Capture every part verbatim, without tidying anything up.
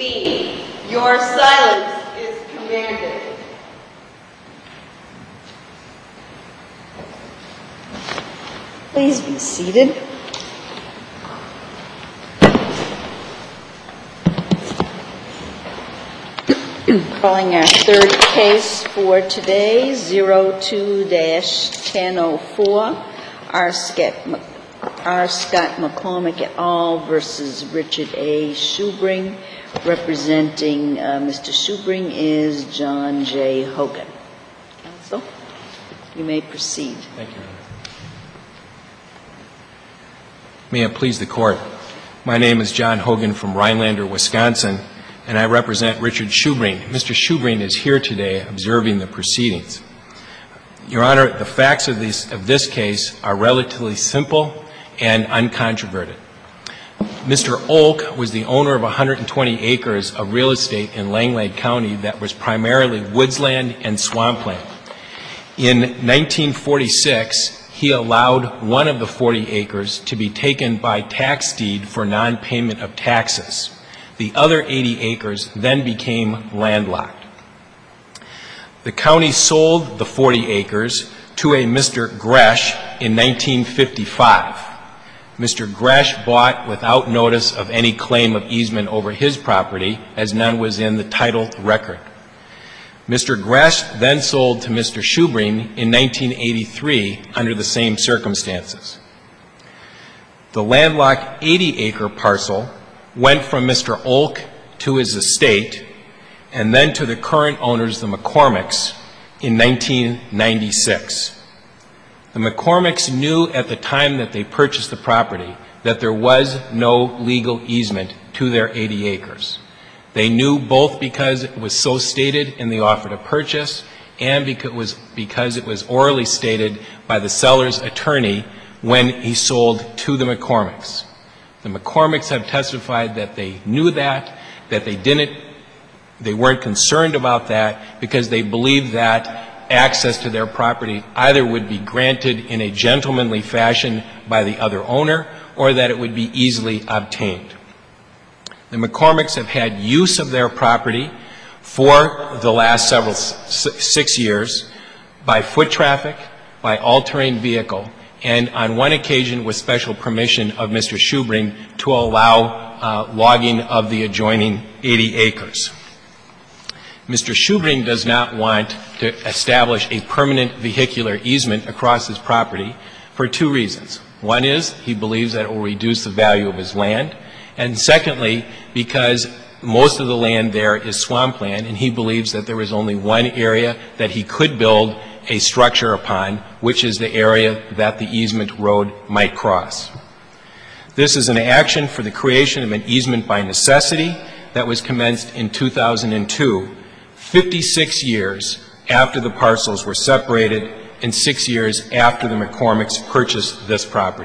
be. Your silence is commanded. Please be seated. Calling our third case for today, zero two dash ten oh four, R. Scott McCormick et al. Versus Richard A. Schubring. Representing uh, Mister Schubring is John J. Hogan. Counsel, you may proceed. Thank you. May it please the Court. My name is John Hogan from Rhinelander, Wisconsin, and I represent Richard Schubring. Mister Schubring is here today observing the proceedings. Your Honor, the facts of this, of this case are relatively simple and uncontroverted. Mister Olk was the owner of one hundred twenty acres of real estate in Langlade County that was primarily woodsland and swampland. In nineteen forty-six, he allowed one of the forty acres to be taken by tax deed for non-payment of taxes. The other eighty acres then became landlocked. The county sold the forty acres to a Mister Gresh in nineteen fifty-five. Mister Gresh bought without notice of any claim of easement over his property, as none was in the title record. Mister Gresh then sold to Mister Schubring in nineteen eighty-three under the same circumstances. The landlocked eighty acre parcel went from Mister Olk to his estate and then to the current owners, the McCormicks, in nineteen ninety-six. The McCormicks knew at the time that they purchased the property that there was no legal easement to their eighty acres. They knew both because it was so stated in the offer to purchase and because it was, because it was orally stated by the seller's attorney when he sold to the McCormicks. The McCormicks have testified that they knew that, that they didn't, they weren't concerned about that because they believed that access to their property either would be granted in a gentlemanly fashion by the other owner or that it would be easily obtained. The McCormicks have had use of their property for the last several six years by foot traffic, by all-terrain vehicle, and on one occasion with special permission of Mister Schubring to allow uh, logging of the adjoining eighty acres. Mister Schubring does not want to establish a permanent vehicular easement across his property for two reasons. One is he believes that it will reduce the value of his land, and secondly, because most of the land there is swampland, and he believes that there is only one area that he could build a structure upon, which is the area that the easement road might cross. This is an action for the creation of an easement by necessity that was commenced in two thousand two, fifty-six years after the parcels were separated and six years after the McCormicks purchased this property.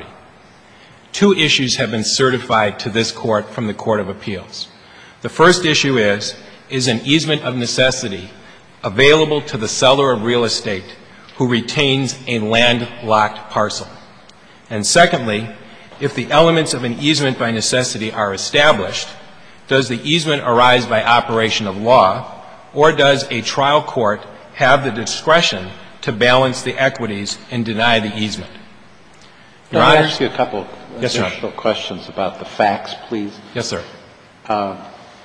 Two issues have been certified to this court from the Court of Appeals. The first issue is, is an easement of necessity available to the seller of real estate who retains a landlocked parcel? And secondly, if the elements of an easement by necessity are established, does the easement arise by operation of law, or does a trial court have the discretion to balance the equities and deny the easement? Your Let me Honor, ask you a couple yes, additional sir. questions about the facts, please. Yes, sir. Uh,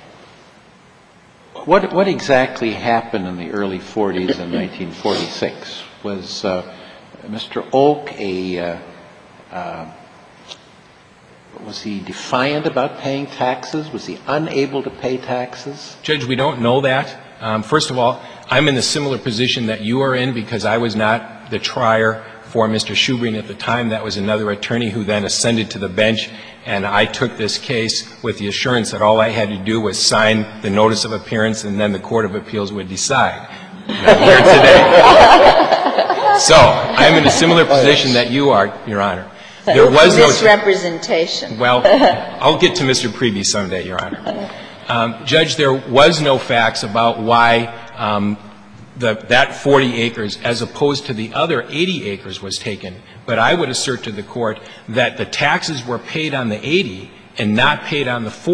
what, what exactly happened in the early forties and nineteen forty-six? Was uh, Mister Olk a, uh, uh, was he defiant about paying taxes? Was he unable to pay taxes? Judge, we don't know that. Um, first of all, I'm in a similar position that you are in because I was not the trier for Mister Schubring at the time. That was another attorney who then ascended to the bench, and I took this case with the assurance that all I had to do was sign the notice of appearance and then the Court of Appeals would decide. And I'm here today. So I'm in a similar position that you are, Your Honor. There was no misrepresentation. Well, I'll get to Mister Preby someday, Your Honor. Um, Judge, there was no facts about why um, the, that forty acres, as opposed to the other eighty acres, was taken. But I would assert to the Court that the taxes were paid on the eighty and not paid on the forty.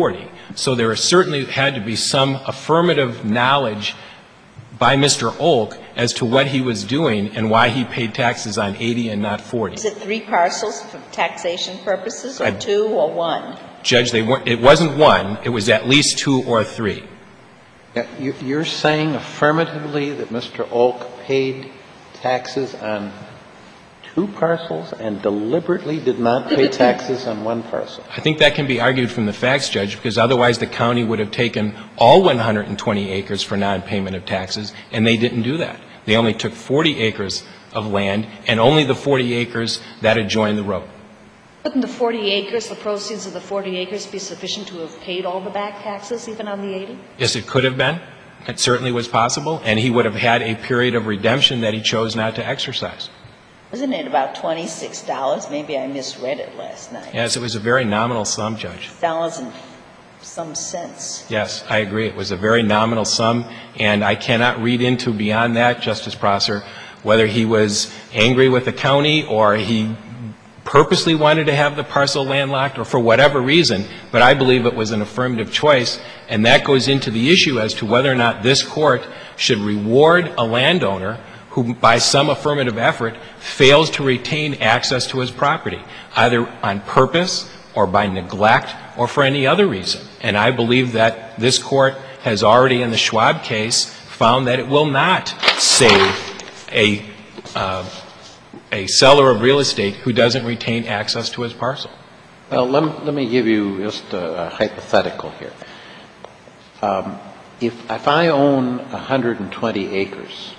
So there certainly had to be some affirmative knowledge by Mister Olk as to what he was doing and why he paid taxes on eighty and not forty. Is it three parcels for taxation purposes, or I- two, or one? Judge, they weren't, it wasn't one, it was at least two or three. Yeah, you- You're saying affirmatively that Mister Olk paid taxes on two parcels and deliberately did not pay taxes on one parcel? I think that can be argued from the facts, Judge, because otherwise the county would have taken all one hundred twenty acres for non-payment of taxes, and they didn't do that. They only took forty acres of land, and only the forty acres that adjoined the road. Wouldn't the forty acres, the proceeds of the forty acres, be sufficient to have paid all the back taxes, even on the eighty? Yes, it could have been. It certainly was possible, and he would have had a period of redemption that he chose not to exercise. Wasn't it about twenty-six dollars? Maybe I misread it last night. Yes, it was a very nominal sum, Judge. Dollars and some cents. Yes, I agree. It was a very nominal sum, and I cannot read into beyond that, Justice Prosser, whether he was angry with the county or he purposely wanted to have the parcel landlocked or for whatever reason, but I believe it was an affirmative choice, and that goes into the issue as to whether or not this court should reward a landowner who, by some affirmative effort, fails to retain access to his property, either on purpose or by neglect or for any other reason. And I believe that this court has already, in the Schwab case, found that it will not save a uh, a seller of real estate who doesn't retain access to his parcel. Well, let me, let me give you just a, a hypothetical here. Um, if, if I own one hundred twenty acres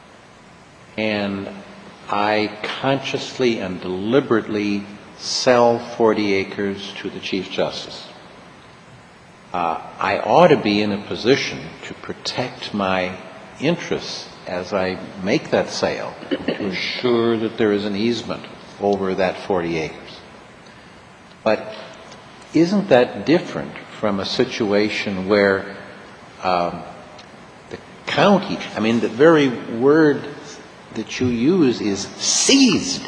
and I consciously and deliberately sell forty acres to the Chief Justice, uh, I ought to be in a position to protect my interests as I make that sale, to ensure that there is an easement over that forty acres. But isn't that different from a situation where um, the county, I mean, the very word that you use is seized.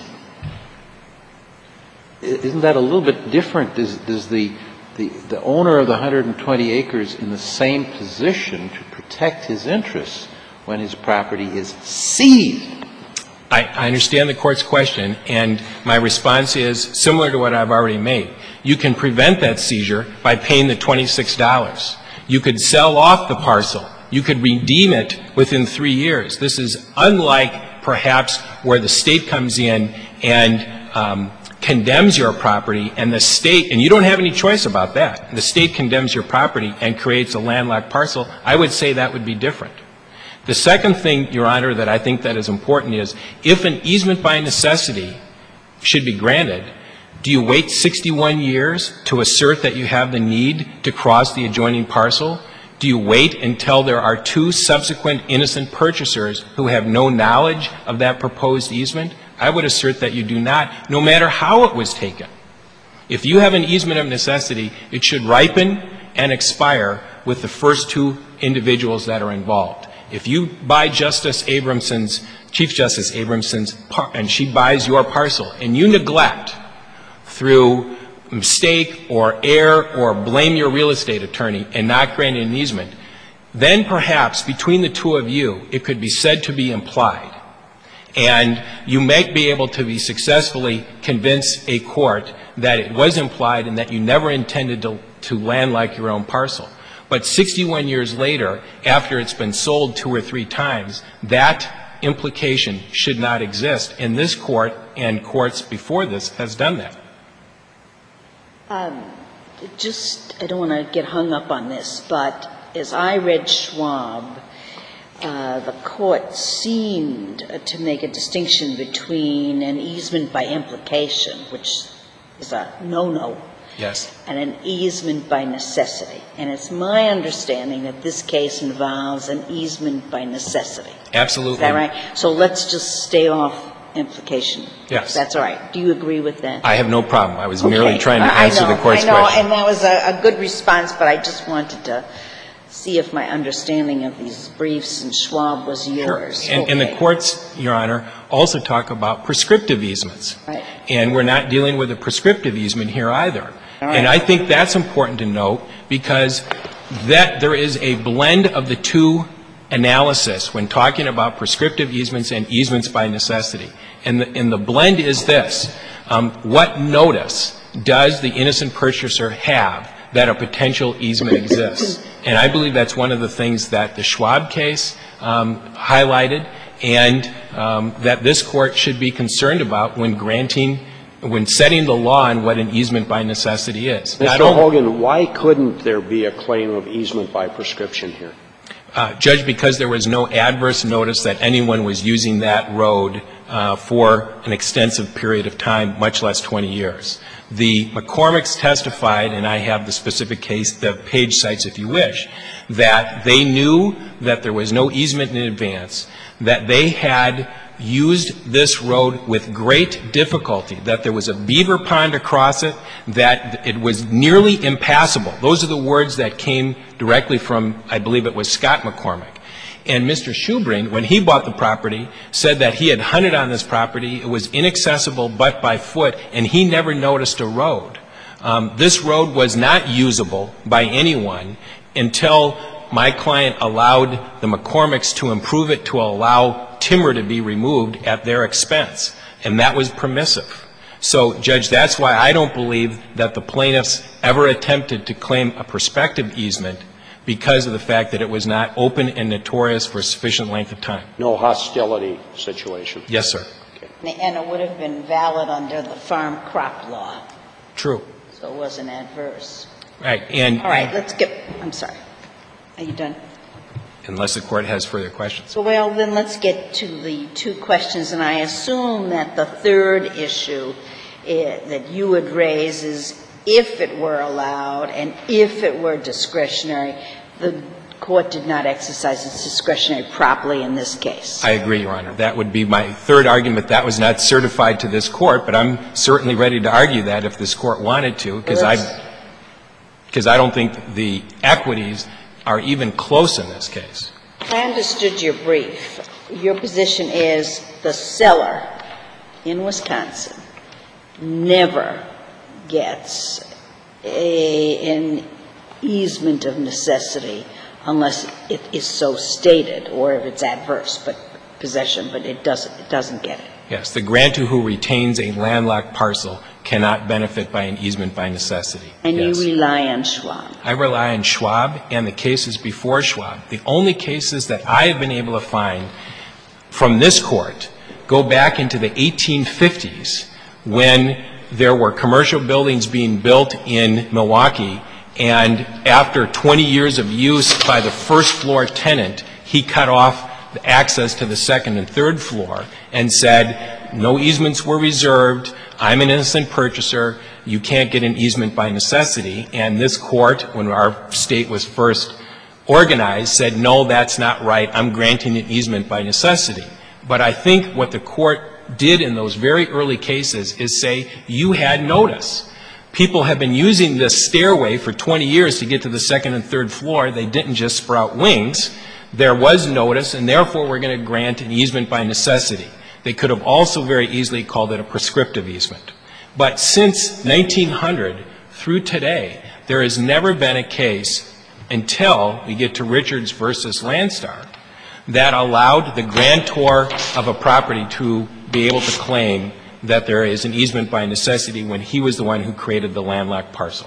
Isn't that a little bit different? Is, is the, the, the owner of the one hundred twenty acres in the same position to protect his interests when his property is seized? I, I understand the court's question, and my response is similar to what I've already made. You can prevent that seizure by paying the twenty-six dollars. You could sell off the parcel. You could redeem it within three years. This is unlike, perhaps, where the state comes in and um, condemns your property, and the state, and you don't have any choice about that. The state condemns your property and creates a landlocked parcel. I would say that would be different. The second thing, Your Honor, that I think that is important is, if an easement by necessity should be granted, do you wait sixty-one years to assert that you have the need to cross the adjoining parcel? Do you wait until there are two subsequent innocent purchasers who have no knowledge of that proposed easement? I would assert that you do not, no matter how it was taken. If you have an easement of necessity, it should ripen and expire with the first two individuals that are involved. If you buy Justice Abramson's, Chief Justice Abramson's, par- and she buys your parcel, and you neglect through mistake or error or blame your real estate attorney and not grant an easement, then perhaps between the two of you, it could be said to be implied. And you may be able to be successfully convince a court that it was implied and that you never intended to, to land like your own parcel. But sixty-one years later, after it's been sold two or three times, that implication should not exist. And this court and courts before this has done that. Um, just, I don't want to get hung up on this, but as I read Schwab, uh, the court seemed to make a distinction between an easement by implication, which is a no-no, Yes. and an easement by necessity. And it's my understanding that this case involves an easement by necessity. Absolutely. Is that right? So let's just stay off implication. Yes. That's all right. Do you agree with that? I have no problem. I was Okay. merely trying to I- I answer know, the court's I know, question. and that was a, a good response, but I just wanted to see if my understanding of these briefs and Schwab was yours. And, and the Okay. courts, Your Honor, also talk about prescriptive easements. Right. And we're not dealing with a prescriptive easement here either. And I think that's important to note because that there is a blend of the two analysis when talking about prescriptive easements and easements by necessity. And the, and the blend is this. Um, what notice does the innocent purchaser have that a potential easement exists? And I believe that's one of the things that the Schwab case um, highlighted and um, that this Court should be concerned about when granting, when setting the law on what an easement by necessity is. Mister Hogan, why couldn't there be a claim of easement by prescription here? Uh, Judge, because there was no adverse notice that anyone was using that road uh, for an extensive period of time, much less twenty years. The McCormicks testified, and I have the specific case, the page sites if you wish, that they knew that there was no easement in advance, that they had used this road with great difficulty, that there was a beaver pond across it, that it was nearly impassable. Those are the words that came directly from, I believe it was Scott McCormick. And Mister Schubring, when he bought the property, said that he had hunted on this property. It was inaccessible but by foot, and he never noticed a road. Um, this road was not usable by anyone until my client allowed the McCormicks to improve it to allow timber to be removed at their expense, and that was permissive. So, Judge, that's why I don't believe that the plaintiffs ever attempted to claim a prospective easement because of the fact that it was not open and notorious for a sufficient length of time. No hostility situation? Yes, sir. Okay. And it would have been valid under the farm crop law. True. So it wasn't adverse. Right. And, all right, let's get, I'm sorry. Are you done? Unless the Court has further questions. So, well, then let's get to the two questions. And I assume that the third issue eh, that you would raise is if it were allowed and if it were discretionary, the Court did not exercise its discretionary properly in this case. I agree, Your Honor. That would be my third argument. That was not certified to this Court, but I'm certainly ready to argue that if this Court wanted to, because I, because I don't think the equities are even close in this case. I understood your brief. Your position is the seller in Wisconsin never gets a, an easement of necessity unless it is so stated or if it's adverse but possession, but it doesn't, it doesn't get it. Yes. The grantor who retains a landlocked parcel cannot benefit by an easement by necessity. And yes. You rely on Schwab. I rely on Schwab and the cases before Schwab. The only cases that I have been able to find from this Court go back into the eighteen fifties when there were commercial buildings being built in Milwaukee, and after twenty years of use by the first floor tenant, he cut off the access to the second and third floor and said, no easements were reserved, I'm an innocent purchaser, you can't get an easement by necessity. And this Court, when our state was first organized, said, no, that's not right, I'm granting an easement by necessity. But I think what the Court did in those very early cases is say, you had notice. People have been using this stairway for twenty years to get to the second and third floor. They didn't just sprout wings. There was notice, and therefore we're going to grant an easement by necessity. They could have also very easily called it a prescriptive easement. But since nineteen hundred through today, there has never been a case until we get to Richards versus Landstar that allowed the grantor of a property to be able to claim that there is an easement by necessity when he was the one who created the landlocked parcel.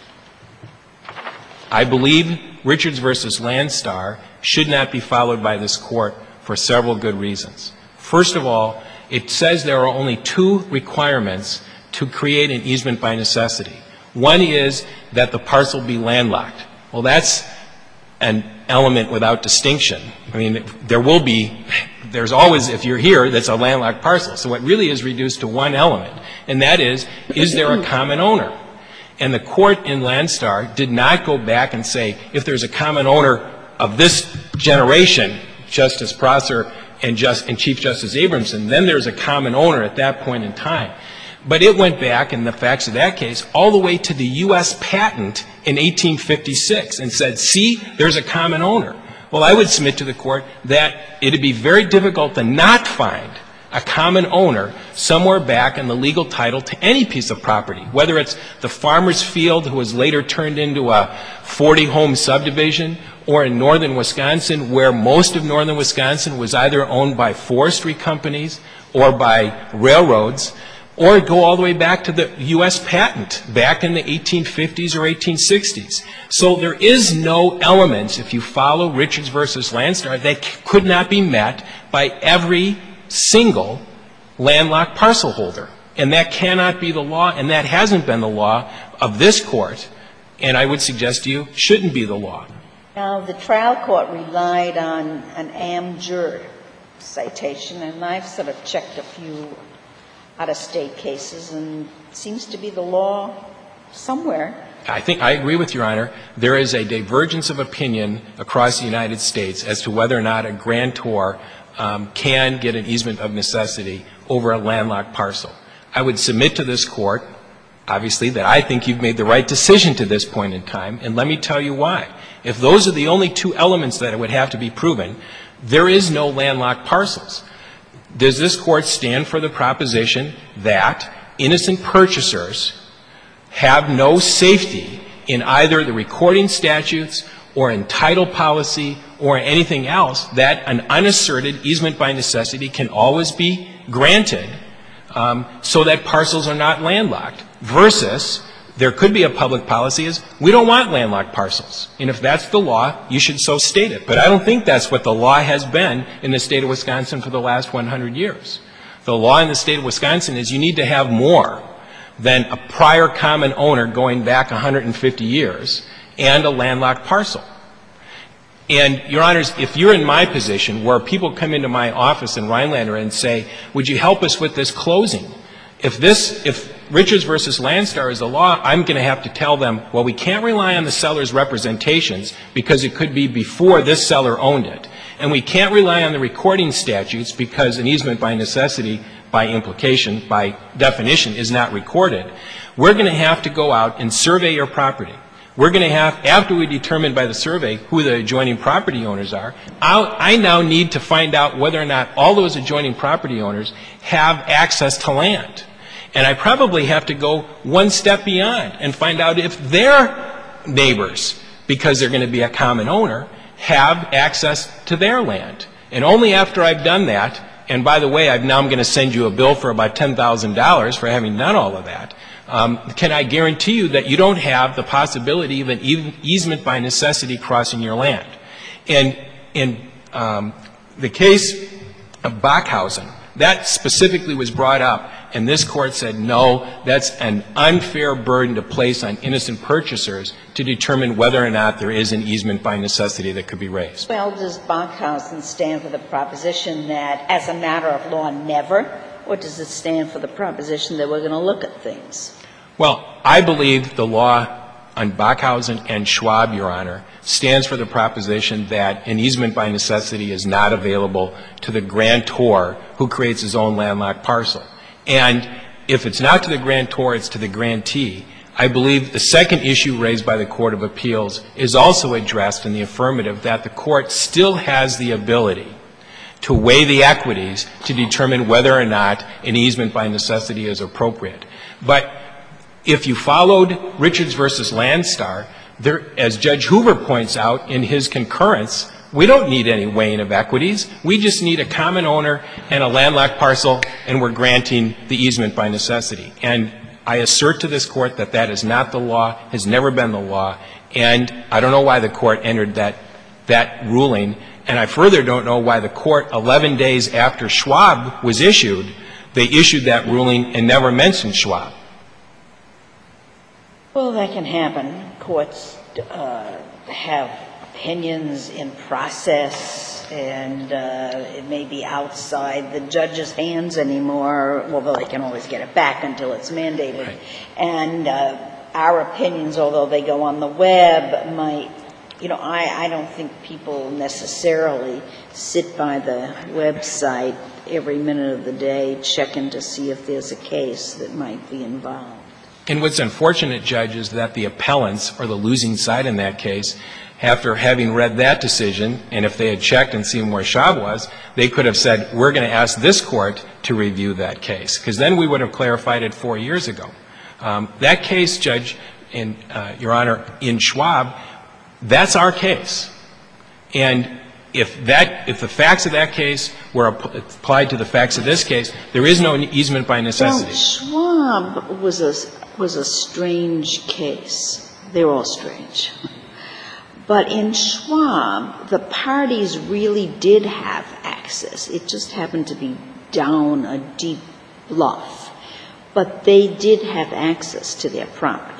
I believe Richards versus Landstar should not be followed by this Court for several good reasons. First of all, it says there are only two requirements to create an easement by necessity. One is that the parcel be landlocked. Well, that's an element without distinction. I mean, there will be, there's always, if you're here, that's a landlocked parcel. So it really is reduced to one element, and that is, is there a common owner? And the Court in Landstar did not go back and say, if there's a common owner of this generation, Justice Prosser and, Just, and Chief Justice Abramson, then there's a common owner at that point in time. But it went back, in the facts of that case, all the way to the U S patent in eighteen fifty-six and said, see, there's a common owner. Well, I would submit to the Court that it would be very difficult to not find a common owner somewhere back in the legal title to any piece of property, whether it's the farmer's field who was later turned into a forty-home subdivision, or in northern Wisconsin, where most of northern Wisconsin was either owned by forestry companies or by railroads, or go all the way back to the U S patent back in the eighteen fifties or eighteen sixties. So there is no element, if you follow Richards versus Landstar, that c- could not be met by every single landlocked parcel holder. And that cannot be the law, and that hasn't been the law of this court, and I would suggest to you shouldn't be the law. Now, the trial court relied on an Amjur citation, and I've sort of checked a few out-of-state cases, and it seems to be the law somewhere. I think I agree with Your Honor. There is a divergence of opinion across the United States as to whether or not a grantor um, can get an easement of necessity over a landlocked parcel. I would submit to this court, obviously, that I think you've made the right decision to this point in time, and let me tell you why. If those are the only two elements that would have to be proven, there is no landlocked parcels. Does this court stand for the proposition that innocent purchasers have no safety in either the recording statutes or in title policy or anything else, that an unasserted easement by necessity can always be granted um, so that parcels are not landlocked, versus there could be a public policy is we don't want landlocked parcels. And if that's the law, you should so state it. But I don't think that's what the law has been in the state of Wisconsin for the last one hundred years. The law in the state of Wisconsin is you need to have more than a prior common owner going back one hundred fifty years and a landlocked parcel. And, Your Honors, if you're in my position where people come into my office in Rhinelander and say, would you help us with this closing? If this, if Richards versus Landstar is the law, I'm going to have to tell them, well, we can't rely on the seller's representations because it could be before this seller owned it. And we can't rely on the recording statutes because an easement by necessity, by implication, by definition, is not recorded. We're going to have to go out and survey your property. We're going to have, after we determine by the survey who the adjoining property owners are, I'll, I now need to find out whether or not all those adjoining property owners have access to land. And I probably have to go one step beyond and find out if their neighbors, because they're going to be a common owner, have access to their land. And only after I've done that, and by the way, I've now I'm going to send you a bill for about ten thousand dollars for having done all of that, um, can I guarantee you that you don't have the possibility of an easement by necessity crossing your land. And in um, the case of Bockhausen, that specifically was brought up, and this court said, no, that's an unfair burden to place on innocent purchasers to determine whether or not there is an easement by necessity that could be raised. Well, does Bockhausen stand for the proposition that, as a matter of law, never? Or does it stand for the proposition that we're going to look at things? Well, I believe the law on Bockhausen and Schwab, Your Honor, stands for the proposition that an easement by necessity is not available to the grantor who creates his own landlocked parcel. And if it's not to the grantor, it's to the grantee. I believe the second issue raised by the Court of Appeals is also addressed in the affirmative, that the court still has the ability to weigh the equities to determine whether or not an easement by necessity is appropriate. But if you followed Richards versus Landstar, there, as Judge Hoover points out in his concurrence, we don't need any weighing of equities. We just need a common owner and a landlocked parcel, and we're granting the easement by necessity. And I assert to this court that that is not the law, has never been the law, and I don't know why the court entered that, that ruling, and I further don't know why the court, eleven days after Schwab was issued, they issued that ruling and never mentioned Schwab. Well, that can happen. Courts uh, have opinions in process, and uh, it may be outside the judge's hands anymore, although they can always get it back until it's mandated. Right. And uh, our opinions, although they go on the web, might, you know, I, I don't think people necessarily sit by the website every minute of the day checking to see if there's a case that might be involved. And what's unfortunate, Judge, is that the appellants, or the losing side in that case, after having read that decision, and if they had checked and seen where Schwab was, they could have said, we're going to ask this court to review that case, because then we would have clarified it four years ago. Um, that case, Judge, in, uh, Your Honor, in Schwab, that's our case. And if that, if the facts of that case were applied to the facts of this case, there is no easement by necessity. Well, Schwab was a, was a strange case. They're all strange. But in Schwab, the parties really did have access. It just happened to be down a deep bluff. But they did have access to their property.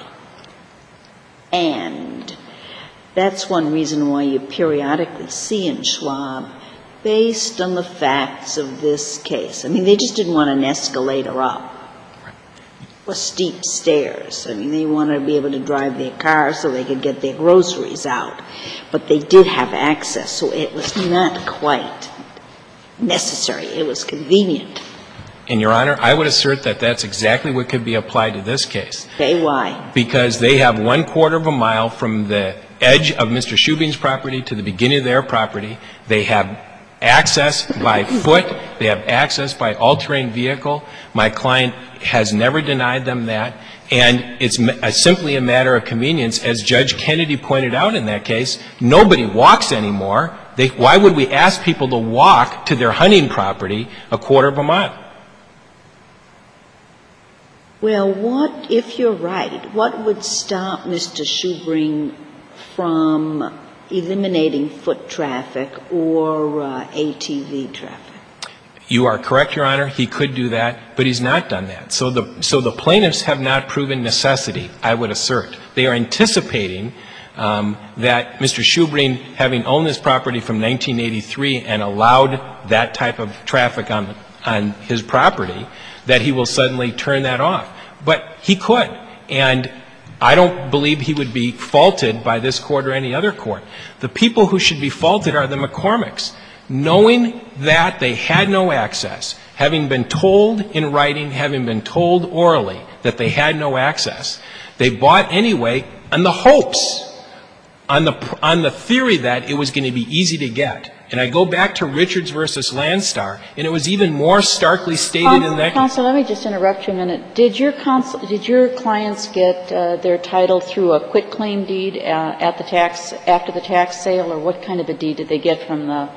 And that's one reason why you periodically see in Schwab, based on the facts of this case. I mean, they just didn't want an escalator up or steep stairs. I mean, they wanted to be able to drive their car so they could get their groceries out. But they did have access, so it was not quite necessary. It was convenient. And, Your Honor, I would assert that that's exactly what could be applied to this case. Okay, why? Because they have one quarter of a mile from the edge of Mister Schubring's property to the beginning of their property. They have access by foot. They have access by all-terrain vehicle. My client has never denied them that. And it's simply a matter of convenience. As Judge Kennedy pointed out in that case, nobody walks anymore. They, why would we ask people to walk to their hunting property a quarter of a mile? Well, what, if you're right, what would stop Mister Schubring from eliminating foot traffic or uh, A T V traffic? You are correct, Your Honor. He could do that, but he's not done that. So the, so the plaintiffs have not proven necessity, I would assert. They are anticipating um, that Mister Schubring, having owned this property from nineteen eighty-three and allowed that type of traffic on, on his property, that he will suddenly turn that off. But he could. And I don't believe he would be faulted by this court or any other court. The people who should be faulted are the McCormicks. Knowing that they had no access, having been told in writing, having been told orally that they had no access, they bought anyway on the hopes, on the, on the theory that it was going to be easy to get. And I go back to Richards versus Landstar, and it was even more starkly stated Counsel, in that. Counsel, let me just interrupt you a minute. Did your counsel, did your clients get uh, their title through a quitclaim deed uh, at the tax after the tax sale, or what kind of a deed did they get from the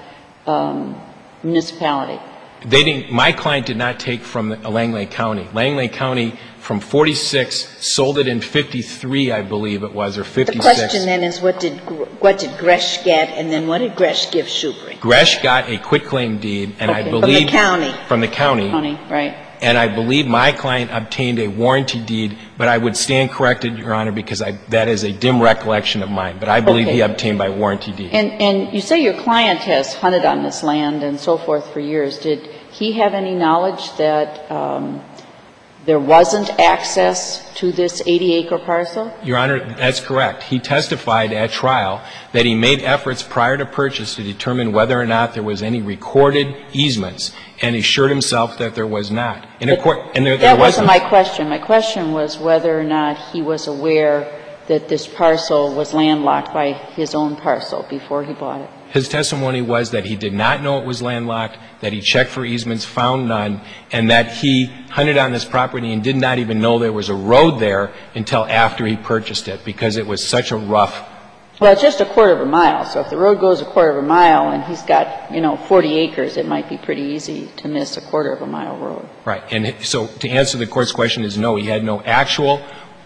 um, municipality? They didn't. My client did not take from Langley County. Langley County, from forty-six, sold it in fifty-three, I believe it was, or fifty-six. The question then is, what did what did Gresh get, and then what did Gresh give Schubring? Gresh got a quitclaim deed, and Okay. I believe From the county. From the county. County, right. And I believe my client obtained a warranty deed, but I would stand corrected, Your Honor, because I, that is a dim recollection of mine. But I believe Okay. he obtained by warranty deed. And, and you say your client has hunted on this land and so forth for years. Did he have any knowledge that um, there wasn't access to this eighty-acre parcel? Your Honor, that's correct. He testified at trial that he made efforts prior to purchase to determine whether or not there was any recorded easements, and assured himself that there was not. And, of course, and there, there That wasn't wasn't. my question. My question was whether or not he was aware that this parcel was landlocked by his own parcel before he bought it. His testimony was that he did not know it was landlocked, that he checked for easements, found none, and that he hunted on this property and did not even know there was a road there until after he purchased it, because it was such a rough. Well, it's just a quarter of a mile, so if the road goes a quarter of a mile and he's got, you know, forty acres, it might be pretty easy to miss a quarter of a mile road. Right. And so to answer the Court's question is no, he had no actual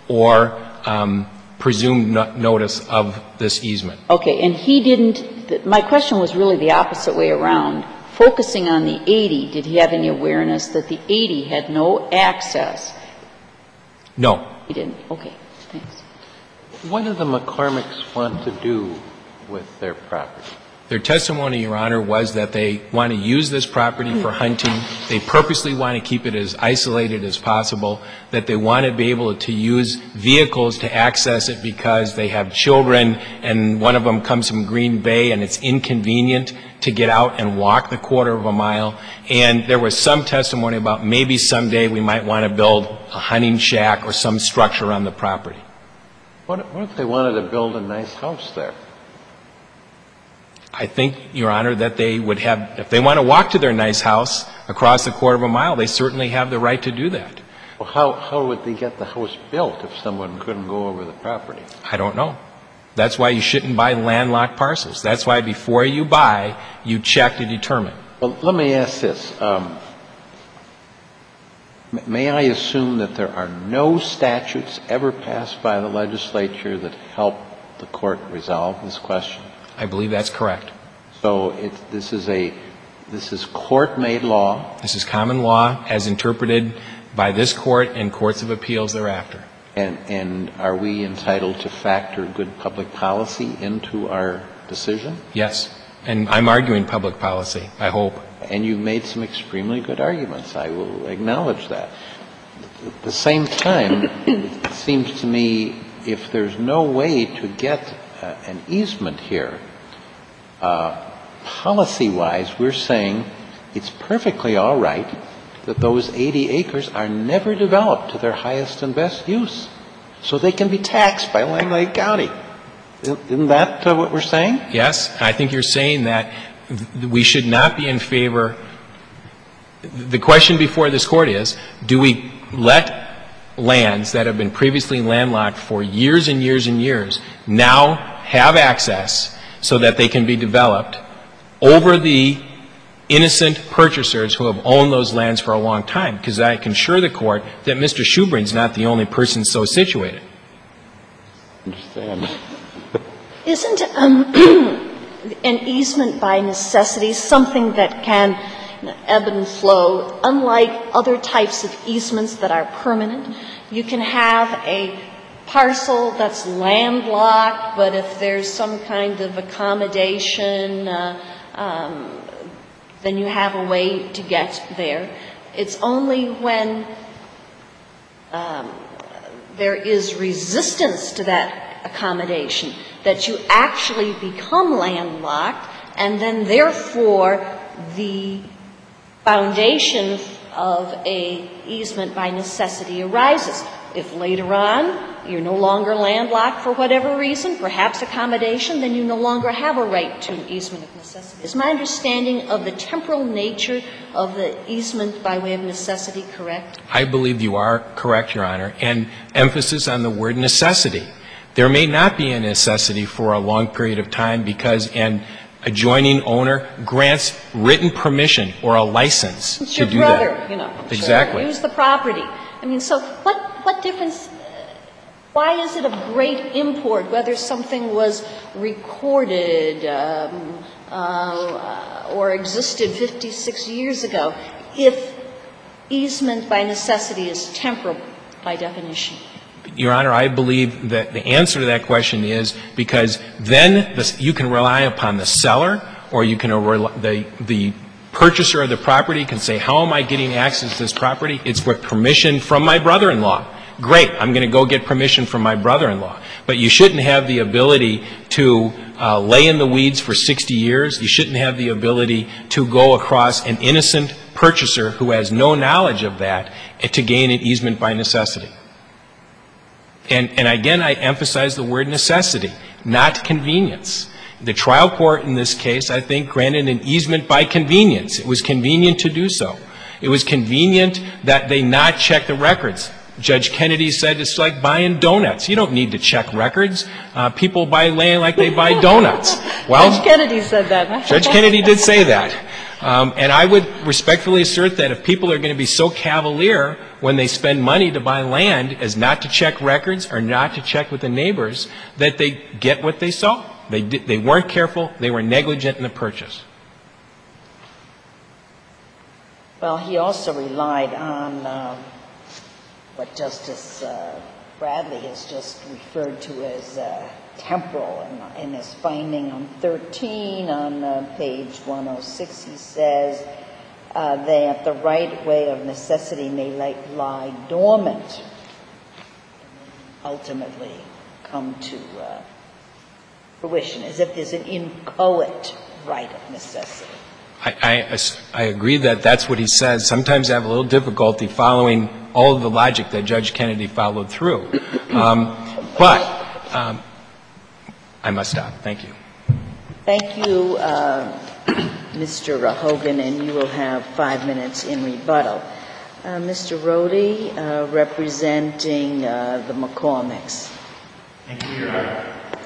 or um, presumed no- notice of this easement. Okay, and he didn't, th- my question was really the opposite way around. Focusing on the eighty, did he have any awareness that the eighty had no access? No. He didn't. Okay, thanks. What do the McCormicks want to do with their property? Their testimony, Your Honor, was that they want to use this property for hunting. They purposely want to keep it as isolated as possible, that they want to be able to use vehicles to access it because they have children and one of them comes from Green Bay and it's inconvenient to get out and walk the quarter of a mile. And there was some testimony about maybe someday we might want to build a hunting shack or some structure on the property. What, what if they wanted to build a nice house there? I think, Your Honor, that they would have, if they want to walk to their nice house across the quarter of a mile, they certainly have the right to do that. Well, how, how would they get the house built if someone couldn't go over the property? I don't know. That's why you shouldn't buy landlocked parcels. That's why before you buy, you check to determine. Well, let me ask this. Um, may I assume that there are no statutes ever passed by the legislature that help the court resolve this question? I believe that's correct. So it, this is a this is court-made law. This is common law as interpreted by this court and courts of appeals thereafter. And, and are we entitled to factor good public policy into our decision? Yes. And I'm arguing public policy, I hope. And you've made some extremely good arguments. I will acknowledge that. At the same time, it seems to me if there's no way to get uh, an easement here, uh, policy-wise, we're saying it's perfectly all right that those eighty acres are never developed to their highest and best use. So they can be taxed by Lang Lake County. Isn't that uh, what we're saying? Yes. I think you're saying that we should not be in favor. The question before this court is, do we let lands that have been previously landlocked for years and years and years now have access so that they can be developed over the innocent purchasers who have owned those lands for a long time? Because I can assure the court that Mister Schubring's not the only person so situated. Understand. Isn't um, an easement by necessity something that can you know, ebb and flow? Unlike other types of easements that are permanent, you can have a parcel that's landlocked, but if there's some kind of accommodation, uh, um, then you have a way to get there. It's only when um, there is resistance to that accommodation that you actually become landlocked, and then therefore the foundation of a easement by necessity arises. If later on you're no longer landlocked for whatever reason, perhaps accommodation, then you no longer have a right to an easement of necessity. Is my understanding of the temporal nature of the easement by way of necessity correct? I believe you are correct, Your Honor, and emphasis on the word necessity. There may not be a necessity for a long period of time because an adjoining owner grants written permission or a license it's to your do brother, that. You know, exactly. Sure, use the property. I mean, so what, what difference, why is it of great import whether something was recorded um, uh, or existed fifty-six years ago if easement by necessity is temporal by definition? Your Honor, I believe that the answer to that question is because then the, you can rely upon the seller or you can the the purchaser of the property can say, how am I getting access to this property? It's with permission from my brother-in-law. Great, I'm going to go get permission from my brother-in-law. But you shouldn't have the ability to uh, lay in the weeds for sixty years. You shouldn't have the ability to go across an innocent purchaser who has no knowledge of that to gain an easement by necessity. And, and again, I emphasize the word necessity, not convenience. The trial court in this case, I think, granted an easement by convenience. It was convenient to do so. It was convenient that they not check the records. Judge Kennedy said it's like buying donuts. You don't need to check records. Uh, people buy land like they buy donuts. Well, Judge Kennedy said that. Judge Kennedy did say that. Um, and I would respectfully assert that if people are going to be so cavalier when they spend money to buy land as not to check records or not to check with the neighbors, that they get what they saw. They, did, they weren't careful. They were negligent in the purchase. Well, he also relied on uh, what Justice uh, Bradley has just referred to as uh, temporal. In, in his finding on thirteen on uh, page one oh six, he says uh, that the right way of necessity may lie, lie dormant, ultimately come to uh, fruition, as if there's an inchoate right of necessity. I, I, I agree that that's what he says. Sometimes I have a little difficulty following all of the logic that Judge Kennedy followed through. Um, but um, I must stop. Thank you. Thank you, uh, Mister Hogan, and you will have five minutes in rebuttal. Uh, Mister Rohde, uh, representing uh, the McCormicks. Thank you, Your Honor.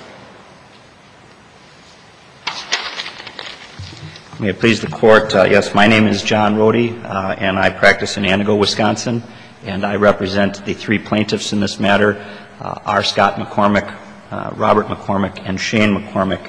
May it please the Court, uh, yes, my name is John Rohde, uh, and I practice in Antigo, Wisconsin, and I represent the three plaintiffs in this matter, uh, R. Scott McCormick, uh, Robert McCormick, and Shane McCormick.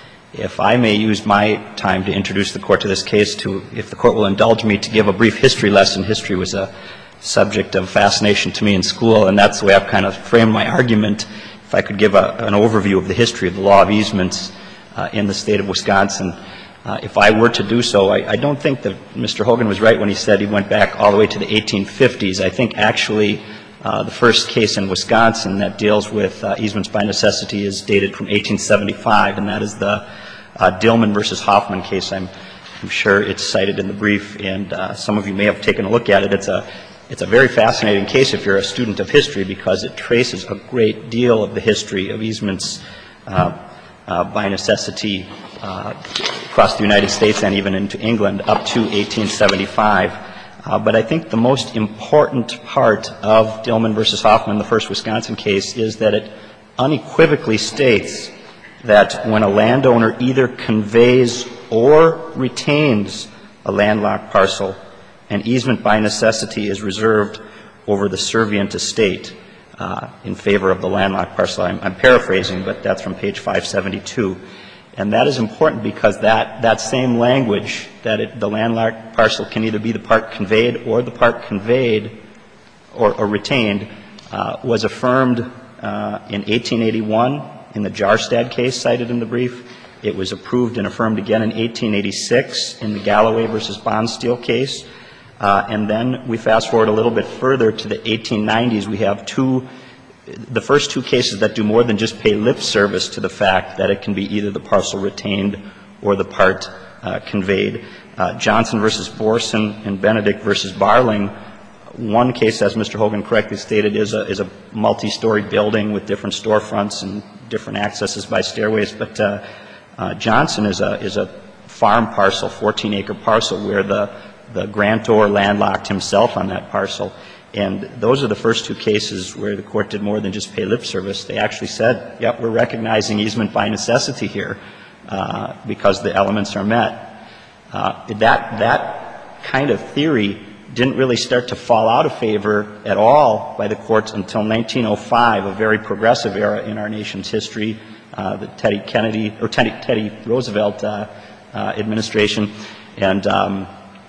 If I may use my time to introduce the Court to this case, to, if the Court will indulge me, to give a brief history lesson. History was a subject of fascination to me in school, and that's the way I've kind of framed my argument. If I could give a, an overview of the history of the law of easements uh, in the state of Wisconsin. Uh, if I were to do so, I, I don't think that Mister Hogan was right when he said he went back all the way to the eighteen fifties. I think actually uh, the first case in Wisconsin that deals with uh, easements by necessity is dated from eighteen seventy-five, and that is the uh, Dillman versus Hoffman case. I'm, I'm sure it's cited in the brief, and uh, some of you may have taken a look at it. It's a It's a very fascinating case if you're a student of history, because it traces a great deal of the history of easements uh, uh, by necessity uh, across the United States and even into England up to eighteen seventy-five. Uh, but I think the most important part of Dillman versus Hoffman, the first Wisconsin case, is that it unequivocally states that when a landowner either conveys or retains a landlocked parcel, an easement by necessity is reserved over the servient estate uh, in favor of the landlocked parcel. I'm, I'm paraphrasing, but that's from page five seventy-two. And that is important because that, that same language, that it, the landlocked parcel can either be the part conveyed or the part conveyed or, or retained, uh, was affirmed uh, in eighteen eighty-one in the Jarstad case cited in the brief. It was approved and affirmed again in eighteen eighty-six in the Galloway versus Bonsteel case. Uh, and then we fast forward a little bit further to the eighteen nineties. We have two, the first two cases that do more than just pay lip service to the fact that it can be either the parcel retained or the part uh, conveyed. Uh, Johnson versus Borson and Benedict versus Barling. One case, as Mister Hogan correctly stated, is a, is a multi-story building with different storefronts and different accesses by stairways. But uh, uh, Johnson is a, is a farm parcel, fourteen acre parcel, where the the grantor landlocked himself on that parcel. And those are the first two cases where the Court did more than just pay lip service. They actually said, yep, we're recognizing easement by necessity here uh, because the elements are met. Uh, that, that kind of theory didn't really start to fall out of favor at all by the courts until nineteen oh five, a very progressive era in our nation's history, uh, the Teddy Kennedy, or Teddy, Teddy Roosevelt uh, uh, administration. And um,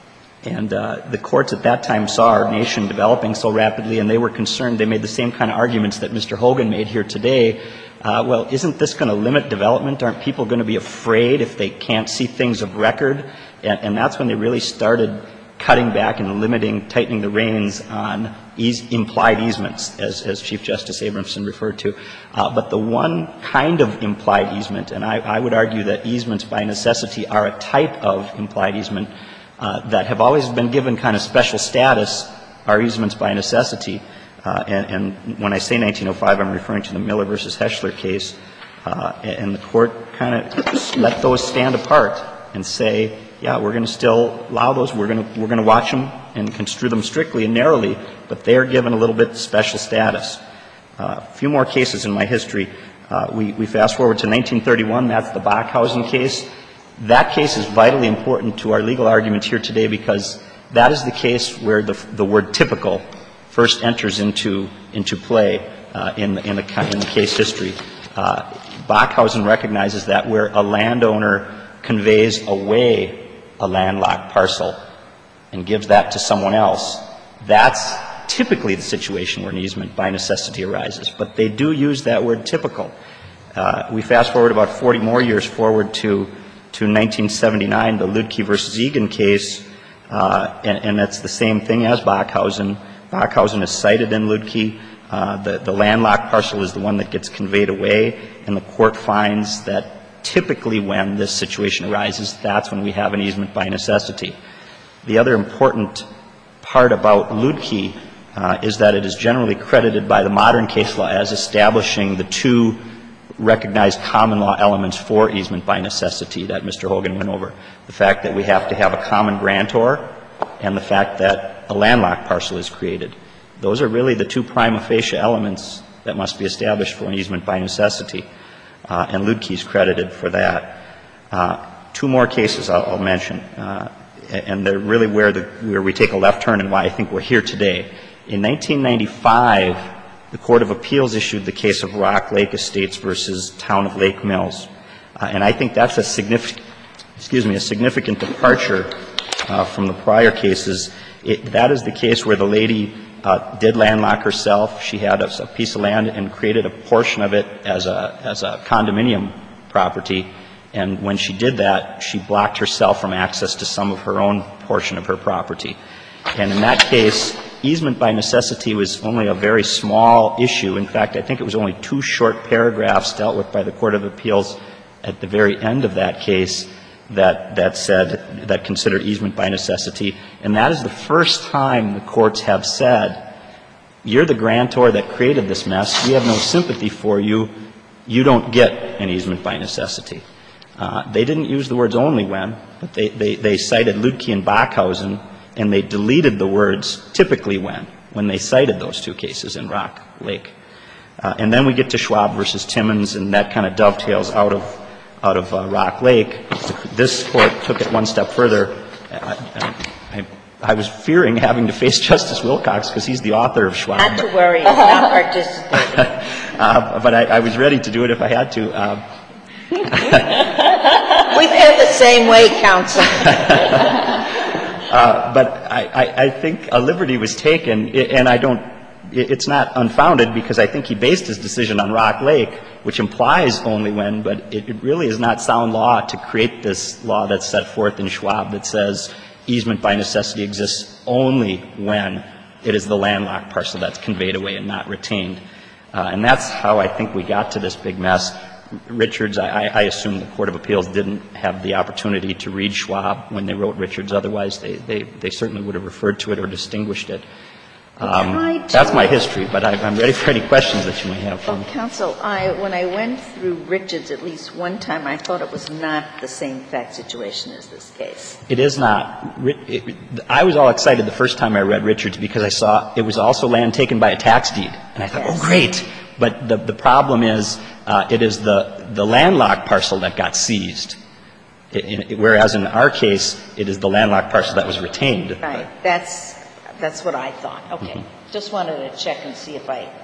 And uh, the courts at that time saw our nation developing so rapidly, and they were concerned. They made the same kind of arguments that Mister Hogan made here today. Uh, well, isn't this going to limit development? Aren't people going to be afraid if they can't see things of record? And, and that's when they really started cutting back and limiting, tightening the reins on ease, implied easements, as, as Chief Justice Abramson referred to. Uh, but the one kind of implied easement, and I, I would argue that easements by necessity are a type of implied easement, Uh, that have always been given kind of special status, are easements by necessity. Uh, and, and when I say nineteen oh five, I'm referring to the Miller versus Heschler case. Uh, and the Court kind of let those stand apart and say, yeah, we're going to still allow those. We're going to we're going to watch them and construe them strictly and narrowly, but they're given a little bit special status. Uh, a few more cases in my history. Uh, we, we fast forward to nineteen thirty-one. That's the Backhausen case. That case is vitally important to our legal argument here today because that is the case where the, the word typical first enters into, into play uh, in, the, in, the, in the case history. Uh, Backhausen recognizes that where a landowner conveys away a landlocked parcel and gives that to someone else, that's typically the situation where an easement by necessity arises. But they do use that word typical. Uh, we fast forward about forty more years forward to to nineteen seventy-nine, the Ludke versus Egan case, uh, and, and that's the same thing as Backhausen. Backhausen is cited in Ludke. Uh, the, the landlocked parcel is the one that gets conveyed away, and the Court finds that typically when this situation arises, that's when we have an easement by necessity. The other important part about Luedtke uh, is that it is generally credited by the modern case law as establishing the two recognized common law elements for easement by necessity that Mister Hogan went over. The fact that we have to have a common grantor and the fact that a landlocked parcel is created. Those are really the two prima facie elements that must be established for an easement by necessity. Uh, and Luedtke is credited for that. Uh, two more cases I'll, I'll mention, uh, and they're really where, the, where we take a left turn and why I think we're here today. In nineteen ninety-five, the Court of Appeals issued the case of Rock Lake Estates versus Town of Lake Mills. Uh, and I think that's a significant, excuse me, a significant departure uh, from the prior cases. It, that is the case where the lady uh, did landlock herself. She had a, a piece of land and created a portion of it as a, as a condominium property. And when she did that, she blocked herself from access to some of her own portion of her property. And in that case, easement by necessity was only a very small issue. In fact, I think it was only two short paragraphs dealt with by the Court of Appeals at the very end of that case that, that said, that considered easement by necessity. And that is the first time the courts have said, you're the grantor that created this mess. We have no sympathy for you. You don't get an easement by necessity. Uh, they didn't use the words only when, but they, they, they cited Luedtke and Backhausen, and they deleted the words typically when, when they cited those two cases in Rock Lake. Uh, and then we get to Schwab versus Timmons, and that kind of dovetails out of out of uh, Rock Lake. This court took it one step further. I, I, I was fearing having to face Justice Wilcox because he's the author of Schwab. Not to worry, he's not participating. uh, but I, I was ready to do it if I had to. Uh, we feel the same way, counsel. Uh, but I, I, I think a liberty was taken, and I don't, it's not unfounded because I think he based his decision on Rock Lake, which implies only when, but it, it really is not sound law to create this law that's set forth in Schwab that says easement by necessity exists only when it is the landlocked parcel that's conveyed away and not retained. Uh, and that's how I think we got to this big mess. Richards, I, I assume the Court of Appeals didn't have the opportunity to read Schwab when they wrote Richards. Otherwise, they, they, they certainly would have referred to it or distinguished it. Um, that's my history, but I, I'm ready for any questions that you may have for well, me. counsel, I, when I went through Richards at least one time, I thought it was not the same fact situation as this case. It is not. It, it, I was all excited the first time I read Richards because I saw it was also land taken by a tax deed. And I thought, yes. Oh, great. But the, the problem is uh, it is the, the landlocked parcel that got seized, it, it, whereas in our case, it is the landlocked parcel that was retained. Right. That's, that's what I thought. Okay. Mm-hmm. Just wanted to check and see if I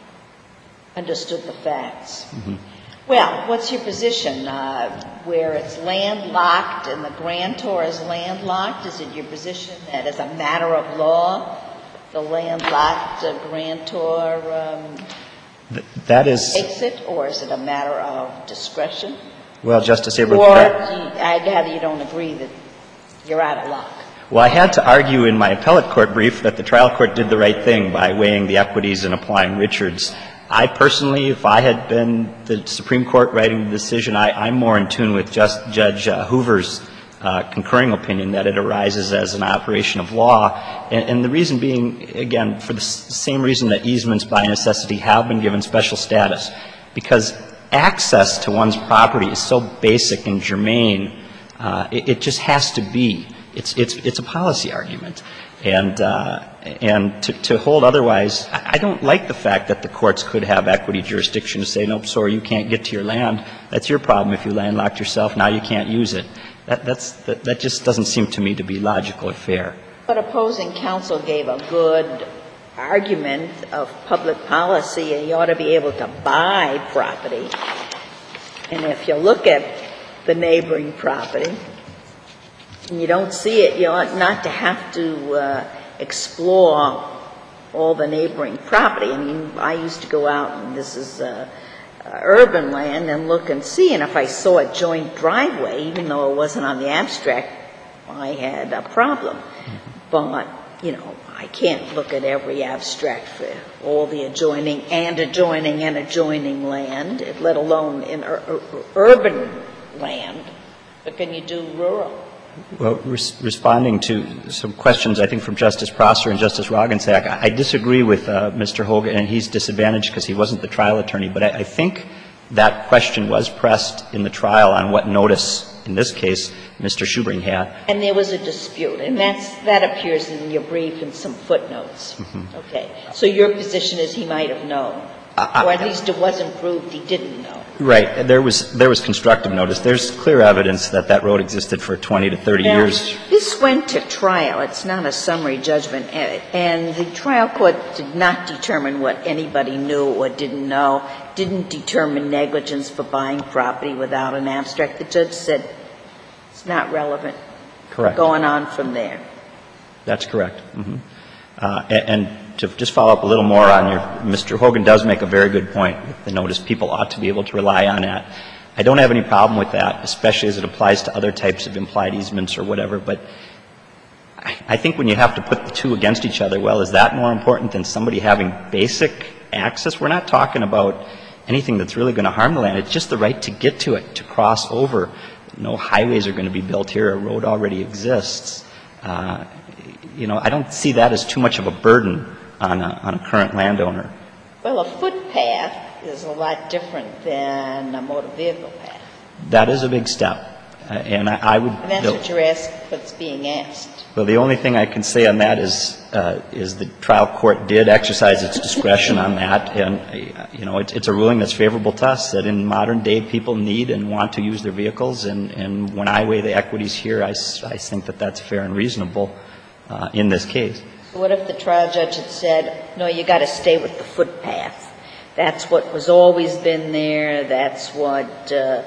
understood the facts. Mm-hmm. Well, what's your position? Uh, where it's landlocked and the grantor is landlocked, is it your position that as a matter of law, the landlocked uh, grantor um, That is takes it, or is it a matter of discretion? Well, Justice Abrams. Or you, I gather you don't agree that you're out of luck. Well, I had to argue in my appellate court brief that the trial court did the right thing by weighing the equities and applying Richards. I personally, if I had been the Supreme Court writing the decision, I, I'm more in tune with just Judge uh, Hoover's uh, concurring opinion that it arises as an operation of law. And, and the reason being, again, for the s- same reason that easements by necessity have been given special status, because access to one's property is so basic and germane, uh, it, it just has to be. It's, it's, it's a policy argument. And, uh, and to, to hold otherwise, I, I don't like the fact that the courts could have equity jurisdiction to say, nope, sorry, you can't get to your land. That's your problem if you landlocked yourself. Now you can't use it. That, that's, that, that just doesn't seem to me to be logical or fair. But opposing counsel gave a good argument of public policy, and you ought to be able to buy property. And if you look at the neighboring property, and you don't see it, you ought not to have to uh, explore all the neighboring property. I mean, I used to go out, and this is uh, uh, urban land, and look and see. And if I saw a joint driveway, even though it wasn't on the abstract, I had a problem. But, you know, I can't look at every abstract for all the adjoining and adjoining and adjoining land, let alone in ur- ur- urban land, but can you do rural? Well, res- responding to some questions, I think, from Justice Prosser and Justice Roggensack, I, I disagree with uh, Mister Hogan, and he's disadvantaged because he wasn't the trial attorney. But I, I think that question was pressed in the trial on what notice, in this case, Mister Schubring had. And there was a dispute, and that's, that appears in your brief in some footnotes. Mm-hmm. Okay. So your position is he might have known, I, or at least it wasn't proved he didn't know. Right. There was there was constructive notice. There's clear evidence that that road existed for twenty to thirty now, years. This went to trial. It's not a summary judgment. And the trial court did not determine what anybody knew or didn't know, didn't determine negligence for buying property without an abstract. The judge said it's not relevant. Correct. Going on from there. That's correct. Mm-hmm. Uh, and, and to just follow up a little more on your, Mister Hogan does make a very good point with the notice. People ought to be able to rely on that. I don't have any problem with that, especially as it applies to other types of implied easements or whatever, but I, I think when you have to put the two against each other, well, is that more important than somebody having basic access? We're not talking about anything that's really going to harm the land. It's just the right to get to it, to cross over. No highways are going to be built here. A road already exists. Uh, you know, I don't see that as too much of a burden on a, on a current landowner. Well, a footpath is a lot different than a motor vehicle path. That is a big step. Uh, and I, I would... And that's the, what you're asking, what's being asked. Well, the only thing I can say on that is uh, is the trial court did exercise its discretion on that. And, uh, you know, it, it's a ruling that's favorable to us, that in modern day people need and want to use their vehicles. And, and when I weigh the equities here, I, I think that that's fair and reasonable uh, in this case. What if the trial judge had said, no, you got to stay with the footpath? That's what was always been there. That's what uh,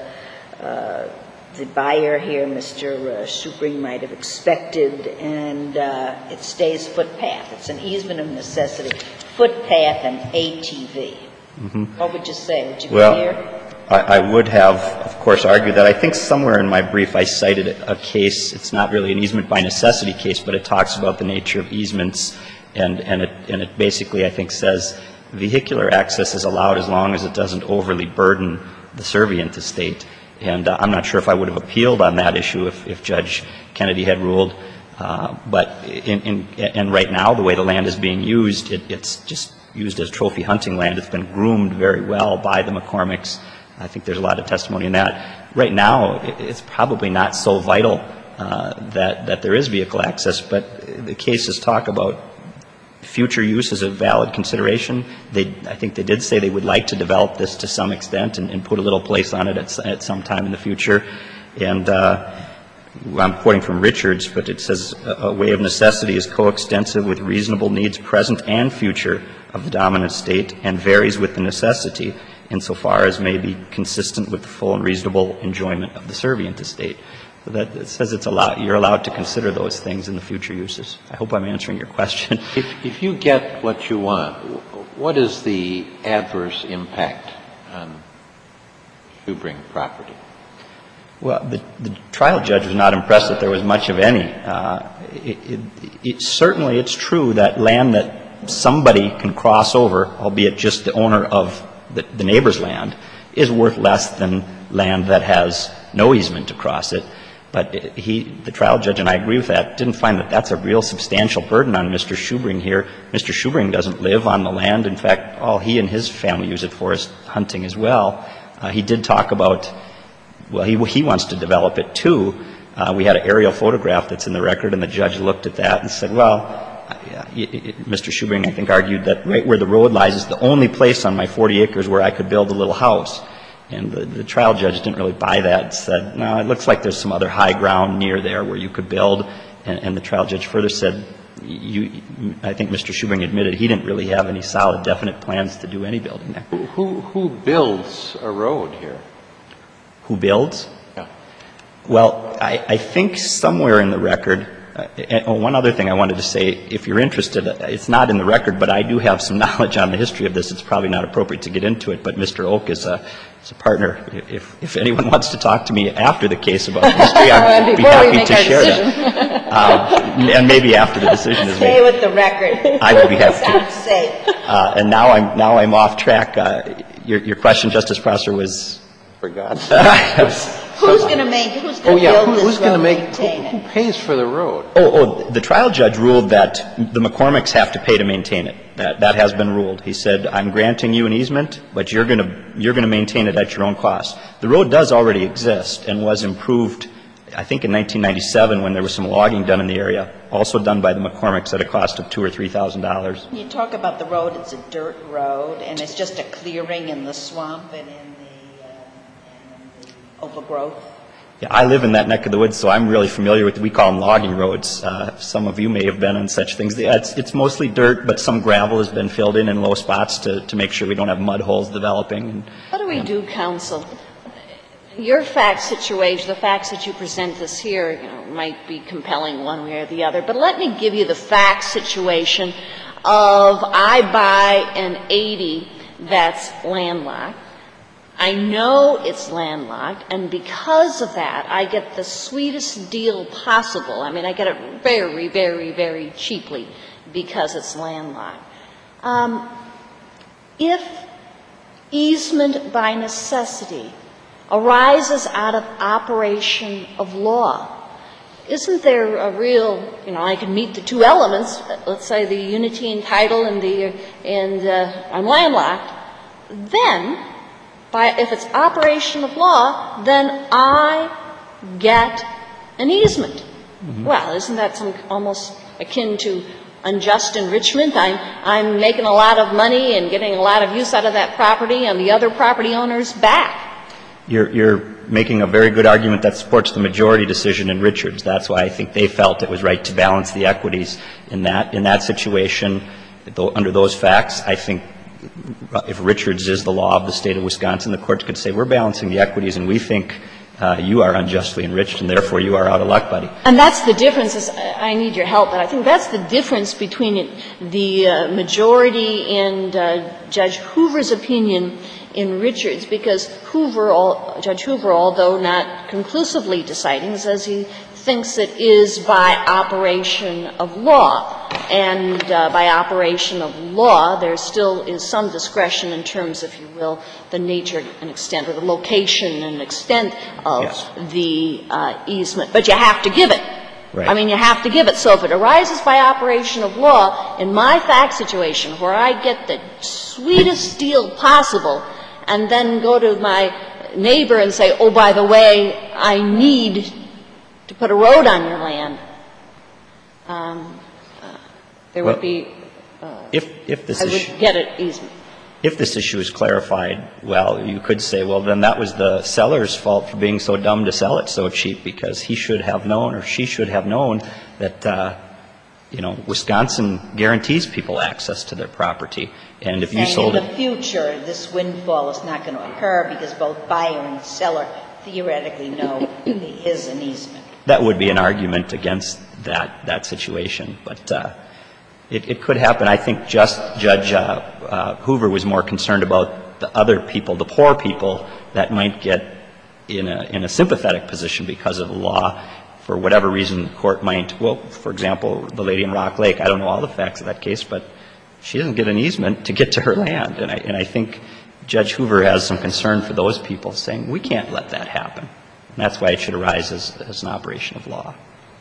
uh, the buyer here, Mister Uh, Schubring, might have expected, and uh, it stays footpath. It's an easement of necessity. Footpath and A T V. Mm-hmm. What would you say? Would you well, be here? I, I would have, of course, argued that. I think somewhere in my brief I cited a case. It's not really an easement by necessity case, but it talks about the nature of easements, and, and, it, and it basically, I think, says vehicular access is allowed as long as it doesn't overly burden the servient estate. And uh, I'm not sure if I would have appealed on that issue if, if Judge Kennedy had ruled. Uh, but in, in, and right now, the way the land is being used, it, it's just used as trophy hunting land. It's been groomed very well by the McCormicks. I think there's a lot of testimony in that. Right now, it, it's probably not so vital uh, that, that there is vehicle access, but the cases talk about future use as a valid consideration. They, I think they did say they would like to develop this to some extent and, and put a little place on it at, at some time in the future. And uh, I'm quoting from Richards, but it says, a way of necessity is coextensive with reasonable needs present and future of the dominant state and varies with the necessity insofar as may be consistent with the full and reasonable enjoyment of the servient estate. So that it says it's allowed, you're allowed to consider those things in the future uses. I hope I'm answering your question. If, if you get what you want, what is the adverse impact on Schubring property? Well, the, the trial judge was not impressed that there was much of any. Uh, it, it, it, certainly it's true that land that somebody can cross over, albeit just the owner of the, the neighbor's land, is worth less than land that has no easement to cross it. But it, he, the trial judge, and I agree with that, didn't find that that's a real substantial burden on Mister Schubring here. Mister Schubring doesn't live on the land. In fact, all he and his family use it for is hunting as well. Uh, he did talk about, well, he, he wants to develop it too. Uh, we had an aerial photograph that's in the record, and the judge looked at that and said, well, uh, it, it, Mister Schubring, I think, argued that right where the road lies is the only place on my forty acres where I could build a little house. And the, the trial judge didn't really buy that and said, no, it looks like there's some other high ground near there where you could build. And, and the trial judge further said, you, I think Mister Schubring admitted he didn't really have any solid, definite plans to do any building there. Who, who, who builds a road here? Who builds? Yeah. Well, I, I think somewhere in the record, uh, and, oh, one other thing I wanted to say, if you're interested, it's not in the record, but I do have some knowledge on the history of this. It's probably not appropriate to get into it, but Mister Oak is a, is a partner. If, if anyone wants to talk to me after the case about the history, I'd be happy to share that. Um, and maybe after the decision is made. Stay with the record. I would be happy Sounds to. safe. Uh, and now I'm, now I'm off track. Uh, your, your question, Justice Prosser, was... For God's sake. Who's going to make, who's Oh, going to yeah, build who- this who's going road to and make, maintain who it? who pays for the road? Oh, oh, the trial judge ruled that the McCormicks have to pay to maintain it. That, that has been ruled. He said, I'm granting you an easement, but you're going to, you're going to maintain it at your own cost. The road does already exist and was improved, I think in nineteen ninety-seven when there was some logging done in the area, also done by the McCormicks at a cost of two or three thousand dollars. You talk about the road, it's a dirt road, and it's just a clearing in the swamp and in the, uh, in the overgrowth. Yeah, I live in that neck of the woods, so I'm really familiar with, we call them logging roads. Uh, some of you may have been on such things. Yeah, It's, it's mostly dirt, but some gravel has been filled in in low spots to, to make sure we don't have mud holes developing. And, What do we do, counsel? Your fact situation, the facts that you present us here, you know, might be compelling one way or the other, but let me give you the fact situation of I buy an eighty that's landlocked. I know it's landlocked, and because of that, I get the sweetest deal possible. I mean, I get it very, very, very cheaply because it's landlocked. Um, if easement by necessity arises out of operation of law, isn't there a real, you know, I can meet the two elements, let's say the unity in title and the, and uh, I'm landlocked, then, by, if it's operation of law, then I get an easement. Mm-hmm. Well, isn't that some almost akin to unjust enrichment? I'm, I'm making a lot of money and getting a lot of use out of that property and the other property owner's back. You're, you're making a very good argument that supports the majority decision in Richards. That's why I think they felt it was right to balance the equities in that, in that situation. Though, under those facts, I think if Richards is the law of the state of Wisconsin, the courts could say, we're balancing the equities and we think uh, you are unjustly enriched and therefore you are out of luck, buddy. And that's the difference. Is, I need your help, but I think that's the difference between the uh, majority and uh, Judge Hoover's opinion in Richards, because Hoover, all, Judge Hoover, although not conclusively deciding, says he thinks it is by operation of law. And uh, by operation of law, there still is some discretion in terms, if you will, the nature and extent, or the location and extent of yes. the uh, easement. But you have to give it. Right. I mean, you have to give it. So if it arises by operation of law, in my fact situation, where I get the sweetest deal possible, and then go to my neighbor and say, oh, by the way, I need to put a road on your land, um, uh, there well, would be, uh, if, if this I issue, would get an easement. If this issue is clarified, well, you could say, well, then that was the seller's fault for being so dumb to sell it so cheap, because he should have known or she should have known that, uh, you know, Wisconsin guarantees people access to their property. And if you And sold in it. the future, this windfall is not going to occur because both buyer and seller theoretically know there is an easement. That would be an argument against that, that situation. But uh, it, it could happen. I think just Judge uh, uh, Hoover was more concerned about the other people, the poor people that might get in a, in a sympathetic position because of the law. For whatever reason, the court might, well, for example, the lady in Rock Lake, I don't know all the facts of that case, but she doesn't get an easement to get to her land. And I, and I think Judge Hoover has some concern for those people, saying we can't let that happen. And that's why it should arise as, as an operation of law.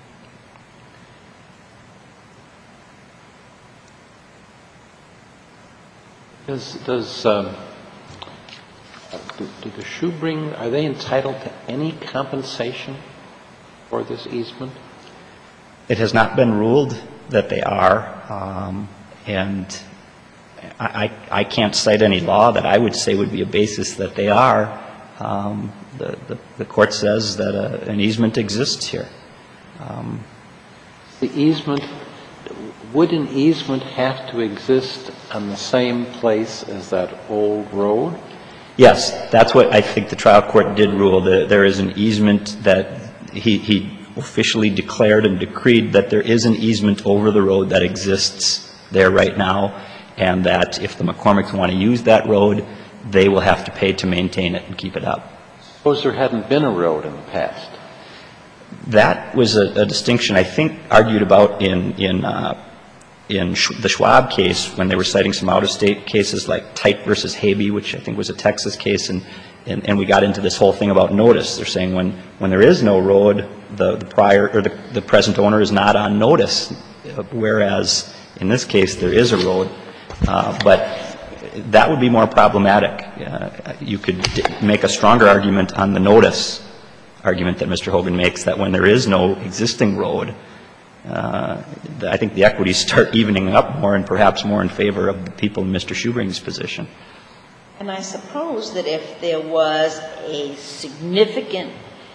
Does, does um, do, do the Shoebring, are they entitled to any compensation for this easement? It has not been ruled that they are, um, and I, I, I can't cite any law that I would say would be a basis that they are. Um, the, the, the court says that a, an easement exists here. Um, the easement, would an easement have to exist on the same place as that old road? Yes, that's what I think the trial court did rule. The, there is an easement that he, he officially declared and decreed that there is an easement over the road that exists there right now, and that if the McCormicks want to use that road, they will have to pay to maintain it and keep it up. Suppose there hadn't been a road in the past. That was a, a distinction I think argued about in in uh, in Sch- the Schwab case when they were citing some out-of-state cases like Tite versus Habe, which I think was a Texas case, and and, and we got into this whole thing about notice. They're saying when, when there is no road, the, the prior or the, the present owner is not on notice, whereas in this case there is a road. Uh, but that would be more problematic. Uh, you could d- make a stronger argument on the notice argument that Mister Hogan makes, that when there is no existing road, uh, I think the equities start evening up more and perhaps more in favor of the people in Mister Shoebring's position. And I suppose that if there was a significant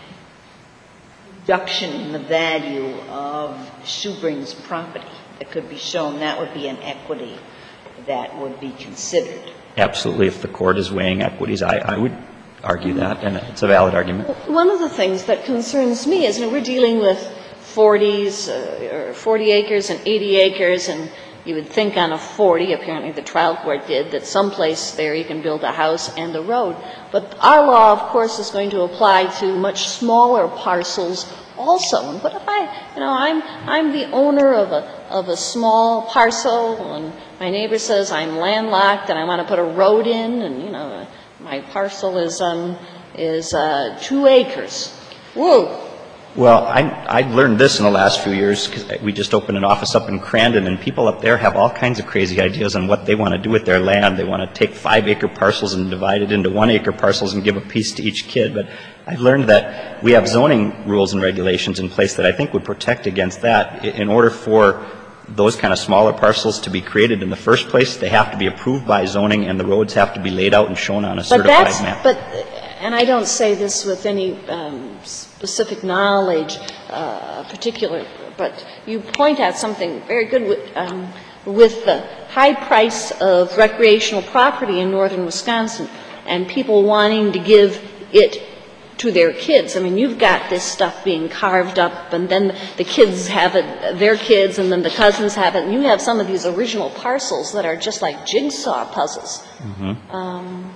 reduction in the value of Shoebring's property that could be shown, that would be an equity that would be considered. Absolutely. If the court is weighing equities, I, I would argue that, and it's a valid argument. One of the things that concerns me is, you know, we're dealing with forties, uh, or forty acres and eighty acres, and you would think on a forty, apparently the trial court did, that someplace there you can build a house and a road. But our law, of course, is going to apply to much smaller parcels also. And what if I, you know, I'm I'm the owner of a of a small parcel, and my neighbor says I'm landlocked and I want to put a road in, and you know, my parcel is um is uh, two acres. Whoa. Well, I, I've learned this in the last few years because we just opened an office up in Crandon, and people up there have all kinds of crazy ideas on what they want to do with their land. They want to take five-acre parcels and divide it into one-acre parcels and give a piece to each kid. But I've learned that we have zoning rules and regulations in place that I think would protect against that. In order for those kind of smaller parcels to be created in the first place, they have to be approved by zoning, and the roads have to be laid out and shown on a certified but that's, map. But, and I don't say this with any um, specific knowledge, uh, particular, but you point out something very good with, um, with the high price of recreational property in northern Wisconsin and people wanting to give it to their kids. I mean, you've got this stuff being carved up, and then the kids have it, their kids, and then the cousins have it, and you have some of these original parcels that are just like jigsaw puzzles. Mm-hmm. Um,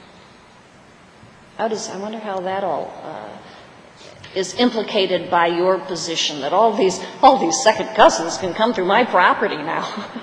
how does, I wonder how that all uh, is implicated by your position, that all these, all these second cousins can come through my property now.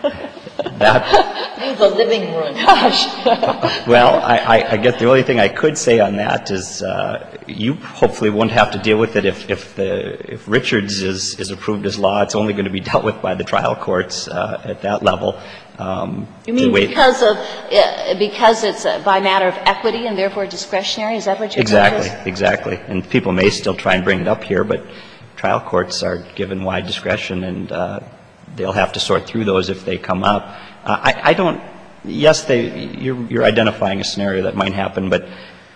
That, The living room. Gosh. well, I, I, I guess the only thing I could say on that is uh, you hopefully won't have to deal with it if, if, the, if Richards is, is approved as law. It's only going to be dealt with by the trial courts uh, at that level. Um, you mean because of uh, because it's uh, by matter of equity and therefore discretionary? Is that what you're Exactly, saying? exactly. And people may still try and bring it up here, but trial courts are given wide discretion, and uh, they'll have to sort through those if they come up. Uh, I, I don't. Yes, they. You're, you're identifying a scenario that might happen, but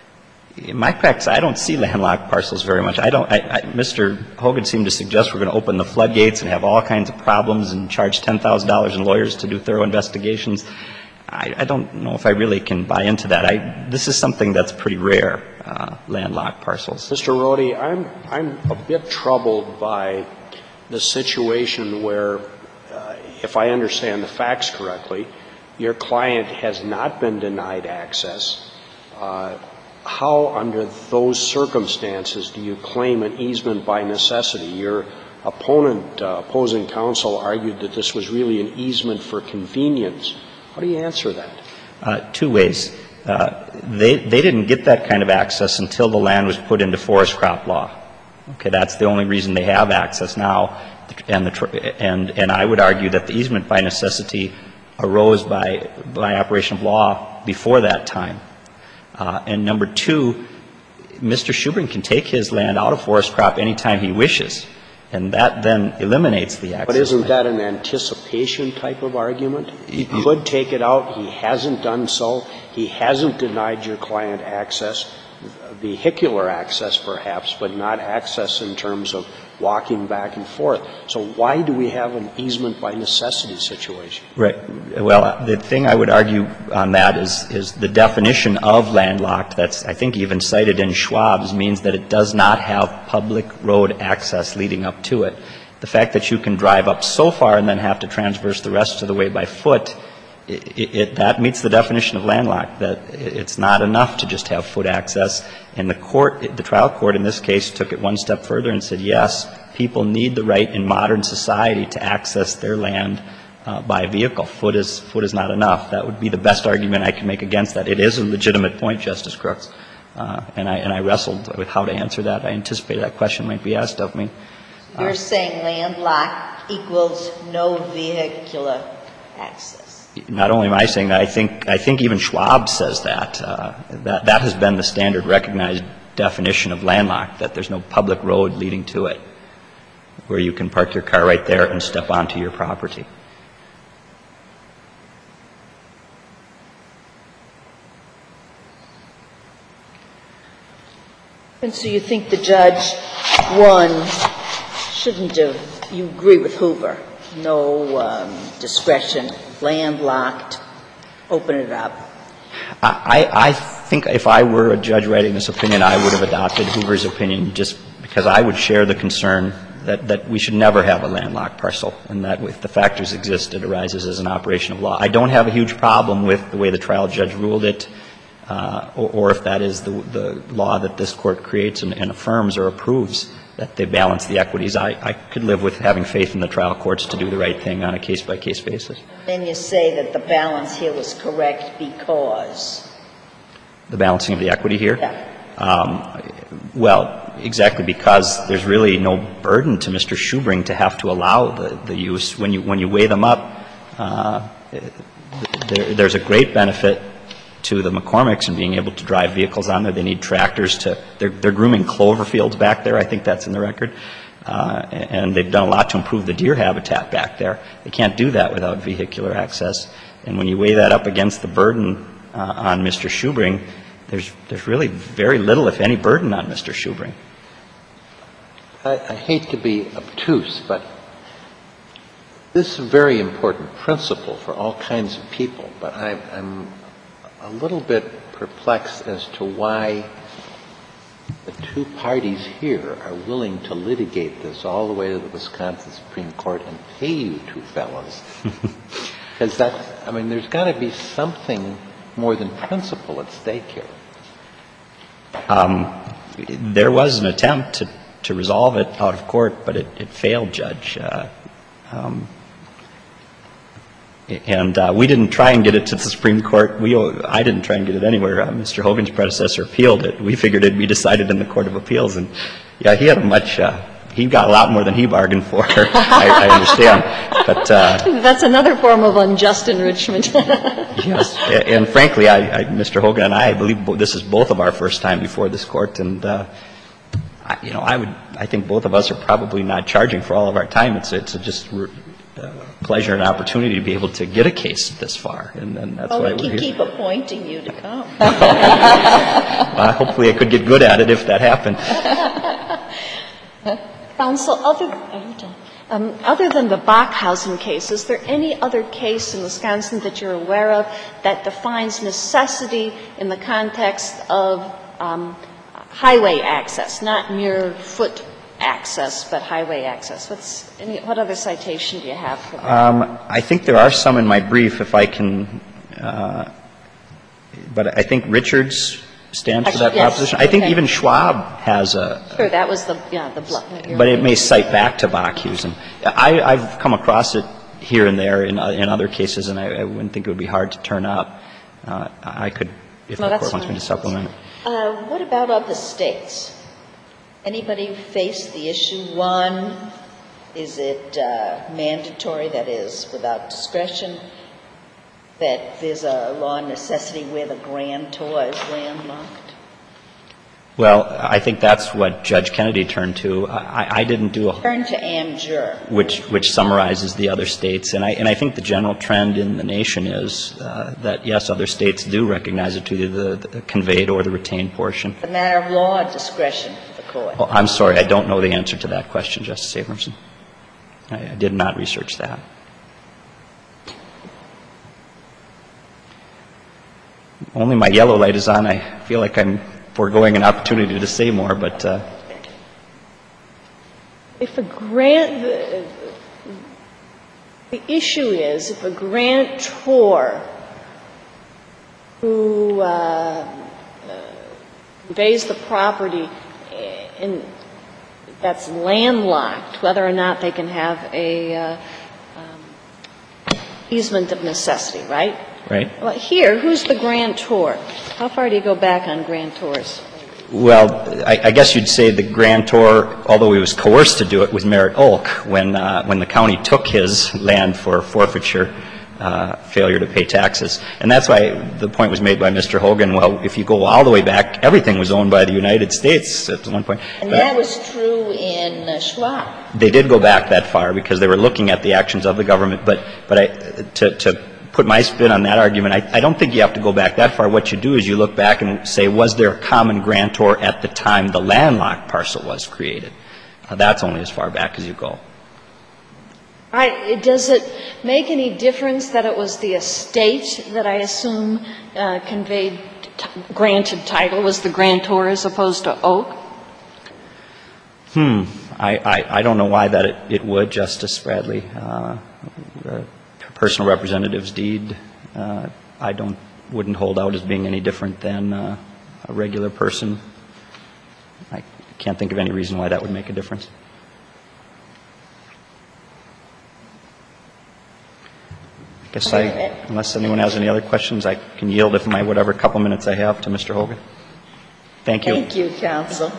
in my practice, I don't see landlocked parcels very much. I don't. I, I, Mister Hogan seemed to suggest we're going to open the floodgates and have all kinds of problems and charge ten thousand dollars in lawyers to do thorough investigations. I, I don't know if I really can buy into that. I, this is something that's pretty rare, uh, landlocked parcels. Mister Rohde, I'm I'm a bit troubled by the situation where, uh, if I understand the facts correctly, your client has not been denied access. Uh, how, under those circumstances, do you claim an easement by necessity? Your opponent, uh, opposing counsel, argued that this was really an easement for convenience. How do you answer that? Uh, two ways. Uh, they, they didn't get that kind of access until the land was put into forest crop law. Okay, that's the only reason they have access now. And, the, and, and I would argue that the easement by necessity arose by, by operation of law before that time. Uh, and number two, Mister Shoebring can take his land out of forest crop anytime he wishes, and that then eliminates the access. But isn't that an anticipation type of argument? He could take it out. He hasn't done so. He hasn't denied your client access, vehicular access perhaps, but not access in terms of walking back and forth. So why do we have an easement by necessity situation? Right. Well, the thing I would argue on that is, is the definition of landlocked that's, I think, even cited in Schwab's means that it does not have public road access leading up to it. The fact that you can drive up so far and then have to transverse the rest of the way by foot, it, it, it, that meets the definition of landlocked, that it's not enough to just have foot access. And the court, the trial court in this case, took it one step further and said, yes, people need the right in modern society to access their land uh, by vehicle. Foot is, foot is not enough. That would be the best argument I can make against that. It is a legitimate point, Justice Crooks. Uh, and I and I wrestled with how to answer that. I anticipated that question might be asked of me. You're saying landlocked equals no vehicular access. Not only am I saying that, I think I think even Schwab says that. Uh, that that has been the standard recognized definition of landlocked, that there's no public road leading to it, where you can park your car right there and step onto your property. And so you think the judge, one, shouldn't have, you agree with Hoover, no um, discretion, landlocked, open it up. I, I think if I were a judge writing this opinion, I would have adopted Hoover's opinion just because I would share the concern that, that we should never have a landlocked parcel, and that if the factors exist, it arises as an operation of law. I don't have a huge problem with the way the trial judge ruled it, uh, or, or if that is the, the law that this Court creates and, and affirms or approves, that they balance the equities. I, I could live with having faith in the trial courts to do the right thing on a case-by-case basis. Then you say that the balance here was correct because? The balancing of the equity here? Yeah. Um, well, exactly because there's really no burden to Mister Schubring to have to allow the, the use. When you, when you weigh them up, uh, there, there's a great benefit to the McCormicks in being able to drive vehicles on there. They need tractors to, they're, they're grooming clover fields back there. I think that's in the record. Uh, and they've done a lot to improve the deer habitat back there. They can't do that without vehicular access. And when you weigh that up against the burden uh, on Mister Schubring, there's, there's really very little, if any, burden on Mister Schubring. I, I hate to be obtuse, but this is a very important principle for all kinds of people. But I, I'm a little bit perplexed as to why the two parties here are willing to litigate this all the way to the Wisconsin Supreme Court and pay you two fellows. Because that, I mean, there's got to be something more than principle at stake here. Um, there was an attempt to, to resolve it out of court, but it, it failed, Judge. Uh, um, And uh, we didn't try and get it to the Supreme Court. We, I didn't try and get it anywhere. Uh, Mister Hogan's predecessor appealed it. We figured it would be decided in the Court of Appeals. And, yeah, he had a much uh, – he got a lot more than he bargained for, I, I understand. But uh, that's another form of unjust enrichment. Yes. And, frankly, I, I, Mister Hogan and I, I believe bo- this is both of our first time before this Court. And, uh, I, you know, I would – I think both of us are probably not charging for all of our time. It's, it's just – Uh, pleasure and opportunity to be able to get a case this far, and, and that's well, why we we're can here. keep appointing you to come. uh, hopefully I could get good at it if that happened. Counsel, other, um, other than the Bachhausen case, is there any other case in Wisconsin that you're aware of that defines necessity in the context of um, highway access, not mere foot access, but highway access? What's any, what other citation do you have for that? Um, I think there are some in my brief, if I can, uh, but I think Richards stands for that Yes, proposition. I think okay. even Schwab has a. Sure, that was the, yeah, the blood. But it may cite back to Bachhausen. I, I've come across it here and there in, in other cases, and I, I wouldn't think it would be hard to turn up. Uh, I could, if No, the that's Court wants me fine. to supplement it. Uh, what about other states? Anybody face the issue? One, is it uh, mandatory, that is, without discretion, that there's a law necessity where the grantor is landlocked? Well, I think that's what Judge Kennedy turned to. I, I didn't do a Turn to Amjur. which which summarizes the other states, and I and I think the general trend in the nation is uh, that yes, other states do recognize it to either the, the conveyed or the retained portion. The matter of law or discretion for the court? Oh, I'm sorry, I don't know the answer to that question, Justice Abramson. I, I did not research that. Only my yellow light is on. I feel like I'm foregoing an opportunity to say more, but. Uh, If a grant, the, the issue is if a grantor who uh, uh, conveys the property in, that's landlocked, whether or not they can have a uh, um, easement of necessity, right? right? Well, here, who's the grantor? How far do you go back on grantors? Well, I, I guess you'd say the grantor, although he was coerced to do it, was Merritt Olk when uh, when the county took his land for forfeiture, uh, failure to pay taxes. And that's why the point was made by Mister Hogan, well, if you go all the way back, everything was owned by the United States at one point. And but that was true in uh, Schwab. They did go back that far because they were looking at the actions of the government. But, but I, to, to put my spin on that argument, I, I don't think you have to go back that far. What you do is you look back and say, was there a common grantor at the time the landlocked parcel was created? Uh, that's only as far back as you go. All right. Does it make any difference that it was the estate that I assume uh, conveyed t- granted title was the grantor as opposed to Oak? Hmm. I, I, I don't know why that it, it would, Justice Bradley. Uh, the personal representative's deed, uh, I don't, wouldn't hold out as being any different than uh, a regular person. I can't think of any reason why that would make a difference. I guess I, unless anyone has any other questions, I can yield if my whatever couple minutes I have to Mister Hogan. Thank you. Thank you, counsel.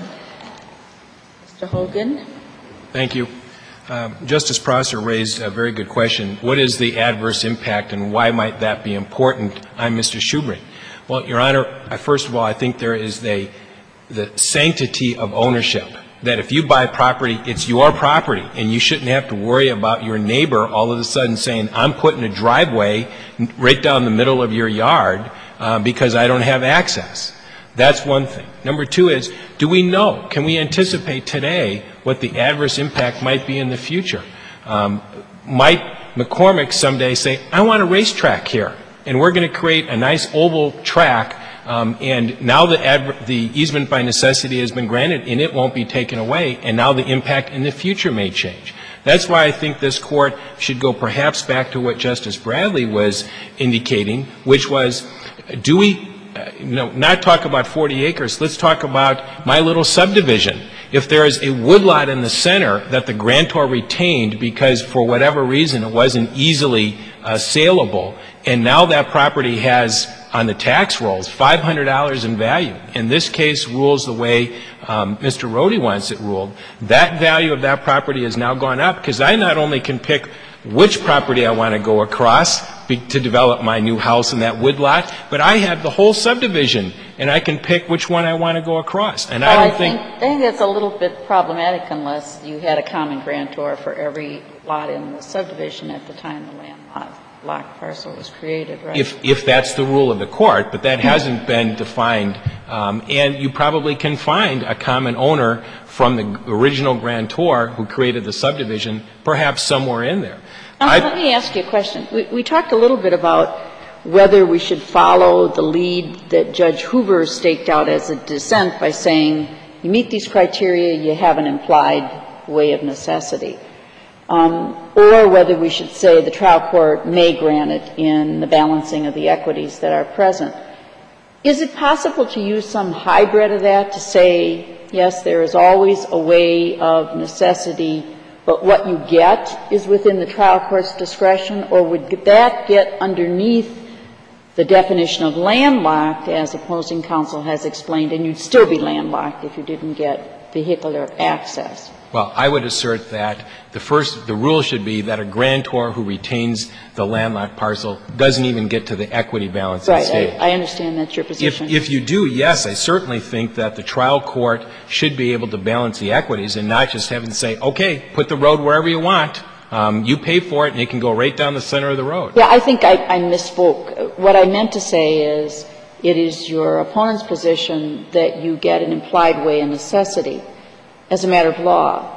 Mister Hogan? Thank you. Um, Justice Prosser raised a very good question. What is the adverse impact and why might that be important? I'm Mister Shoebring. Well, Your Honor, I, first of all, I think there is a, the sanctity of ownership, that if you buy property, it's your property, and you shouldn't have to worry about your neighbor all of a sudden saying, I'm putting a driveway right down the middle of your yard uh, because I don't have access. That's one thing. Number two is, do we know, can we anticipate today what the adverse impact might be in the future? Um, might McCormick someday say, I want a racetrack here, and we're going to create a nice oval track, um, and now the, adver- the easement by necessity has been granted, and it won't be taken away, and now the impact in the future may change. That's why I think this Court should go perhaps back to what Justice Bradley was indicating, which was, do we Uh, you know, not talk about forty acres. Let's talk about my little subdivision. If there is a woodlot in the center that the grantor retained because for whatever reason it wasn't easily uh, saleable, and now that property has on the tax rolls five hundred dollars in value, in this case rules the way um, Mister Rohde wants it ruled, that value of that property has now gone up because I not only can pick which property I want to go across to develop my new house in that woodlot, but I have the whole subdivision, and I can pick which one I want to go across. And I don't I think, think... I think that's a little bit problematic unless you had a common grantor for every lot in the subdivision at the time the landlocked parcel was created, right? if if that's the rule of the Court, but that hasn't been defined, um, and you probably can find a common owner from the original grantor who created the subdivision, perhaps somewhere in there. Um, let me ask you a question. We, we talked a little bit about whether we should follow the lead that Judge Hoover staked out as a dissent by saying, you meet these criteria, you have an implied way of necessity. Um, or whether we should say the trial court may grant it in the balancing of the equities that are present. Is it possible to use some hybrid of that to say, yes, there is always a way of necessity, but what you get is within the trial court's discretion, or would that get underneath the definition of landlocked, as opposing counsel has explained, and you'd still be landlocked if you didn't get vehicular access? Well, I would assert that the first, the rule should be that a grantor who retains the landlocked parcel doesn't even get to the equity balancing right, stage. I, I understand that's your position. If, if you do, yes, I certainly think that the trial court should be able to balance the equities and not just have them say, okay, put the road wherever you want. Um, you pay for it, and it can go right down the center of the road. Yeah, I think I, I misspoke. What I meant to say is it is your opponent's position that you get an implied way of necessity as a matter of law.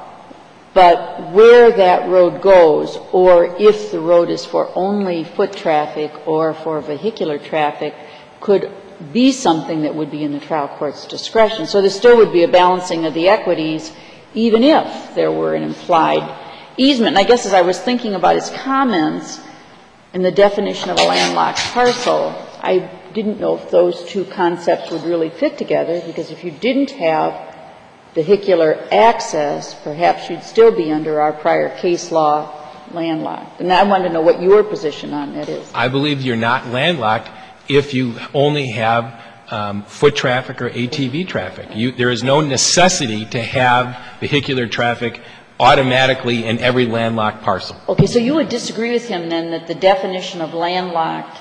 But where that road goes, or if the road is for only foot traffic or for vehicular traffic, could be something that would be in the trial court's discretion. So there still would be a balancing of the equities, even if there were an implied easement. And I guess as I was thinking about his comments and the definition of a landlocked parcel, I didn't know if those two concepts would really fit together, because if you didn't have vehicular access, perhaps you'd still be under our prior case law landlocked. And I want to know what your position on that is. I believe you're not landlocked if you only have um, foot traffic or A T V traffic. You, there is no necessity to have vehicular traffic automatically in every landlocked parcel. Okay, so you would disagree with him then that the definition of landlocked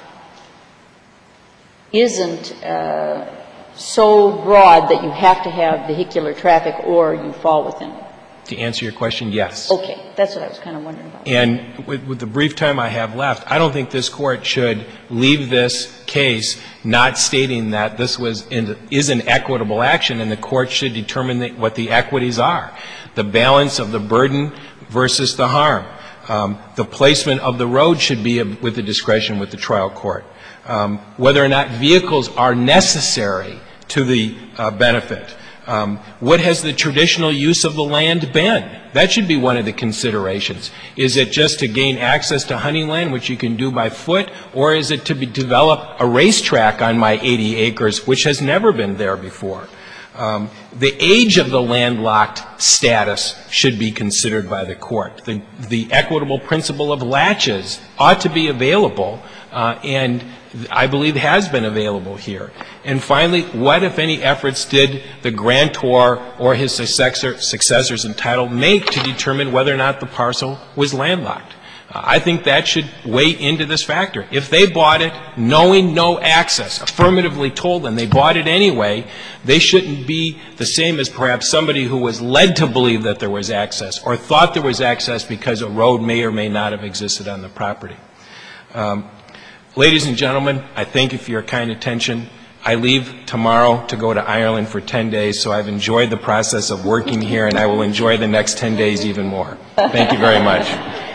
isn't uh, so broad that you have to have vehicular traffic or you fall within it? To answer your question, yes. Okay, that's what I was kind of wondering about. And with, with the brief time I have left, I don't think this Court should leave this case not stating that this was in, is an equitable action, and the Court should determine the, what the equities are. The balance of the burden versus the harm. Um, the placement of the road should be with the discretion with the trial court. Um, whether or not vehicles are necessary to the uh, benefit. Um, what has the traditional use of the land been? That should be one of the considerations. Is it just to gain access to hunting land, which you can do by foot, or is it to be, develop a racetrack on my eighty acres, which has never been there before? Um, the age of the landlocked status should be considered by the court. The, the equitable principle of latches ought to be available, uh, and I believe has been available here. And finally, what, if any, efforts did the grantor or his successor, successors entitled make to determine whether or not the parcel was landlocked? Uh, I think that should weigh into this factor. If they bought it knowing no access, affirmatively told them they bought it anyway, they shouldn't be the same as perhaps somebody who was led to believe that there was access or thought there was access because a road may or may not have existed on the property. Um, Ladies and gentlemen, I thank you for your kind attention. I leave tomorrow to go to Ireland for ten days, so I've enjoyed the process of working here, and I will enjoy the next ten days even more. Thank you very much.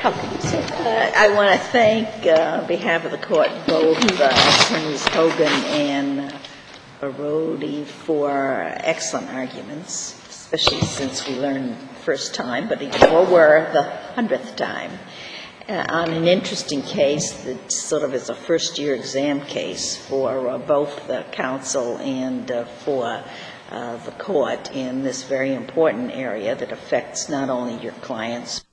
Uh, I want to thank, uh, on behalf of the court, both uh, Attorneys Hogan and uh, Barodi for excellent arguments, especially since we learned first time, but even more were the hundredth time. Uh, on an interesting case that sort of is a first-year exam case for uh, both the counsel and uh, for uh, the court in this very important area that affects not only your clients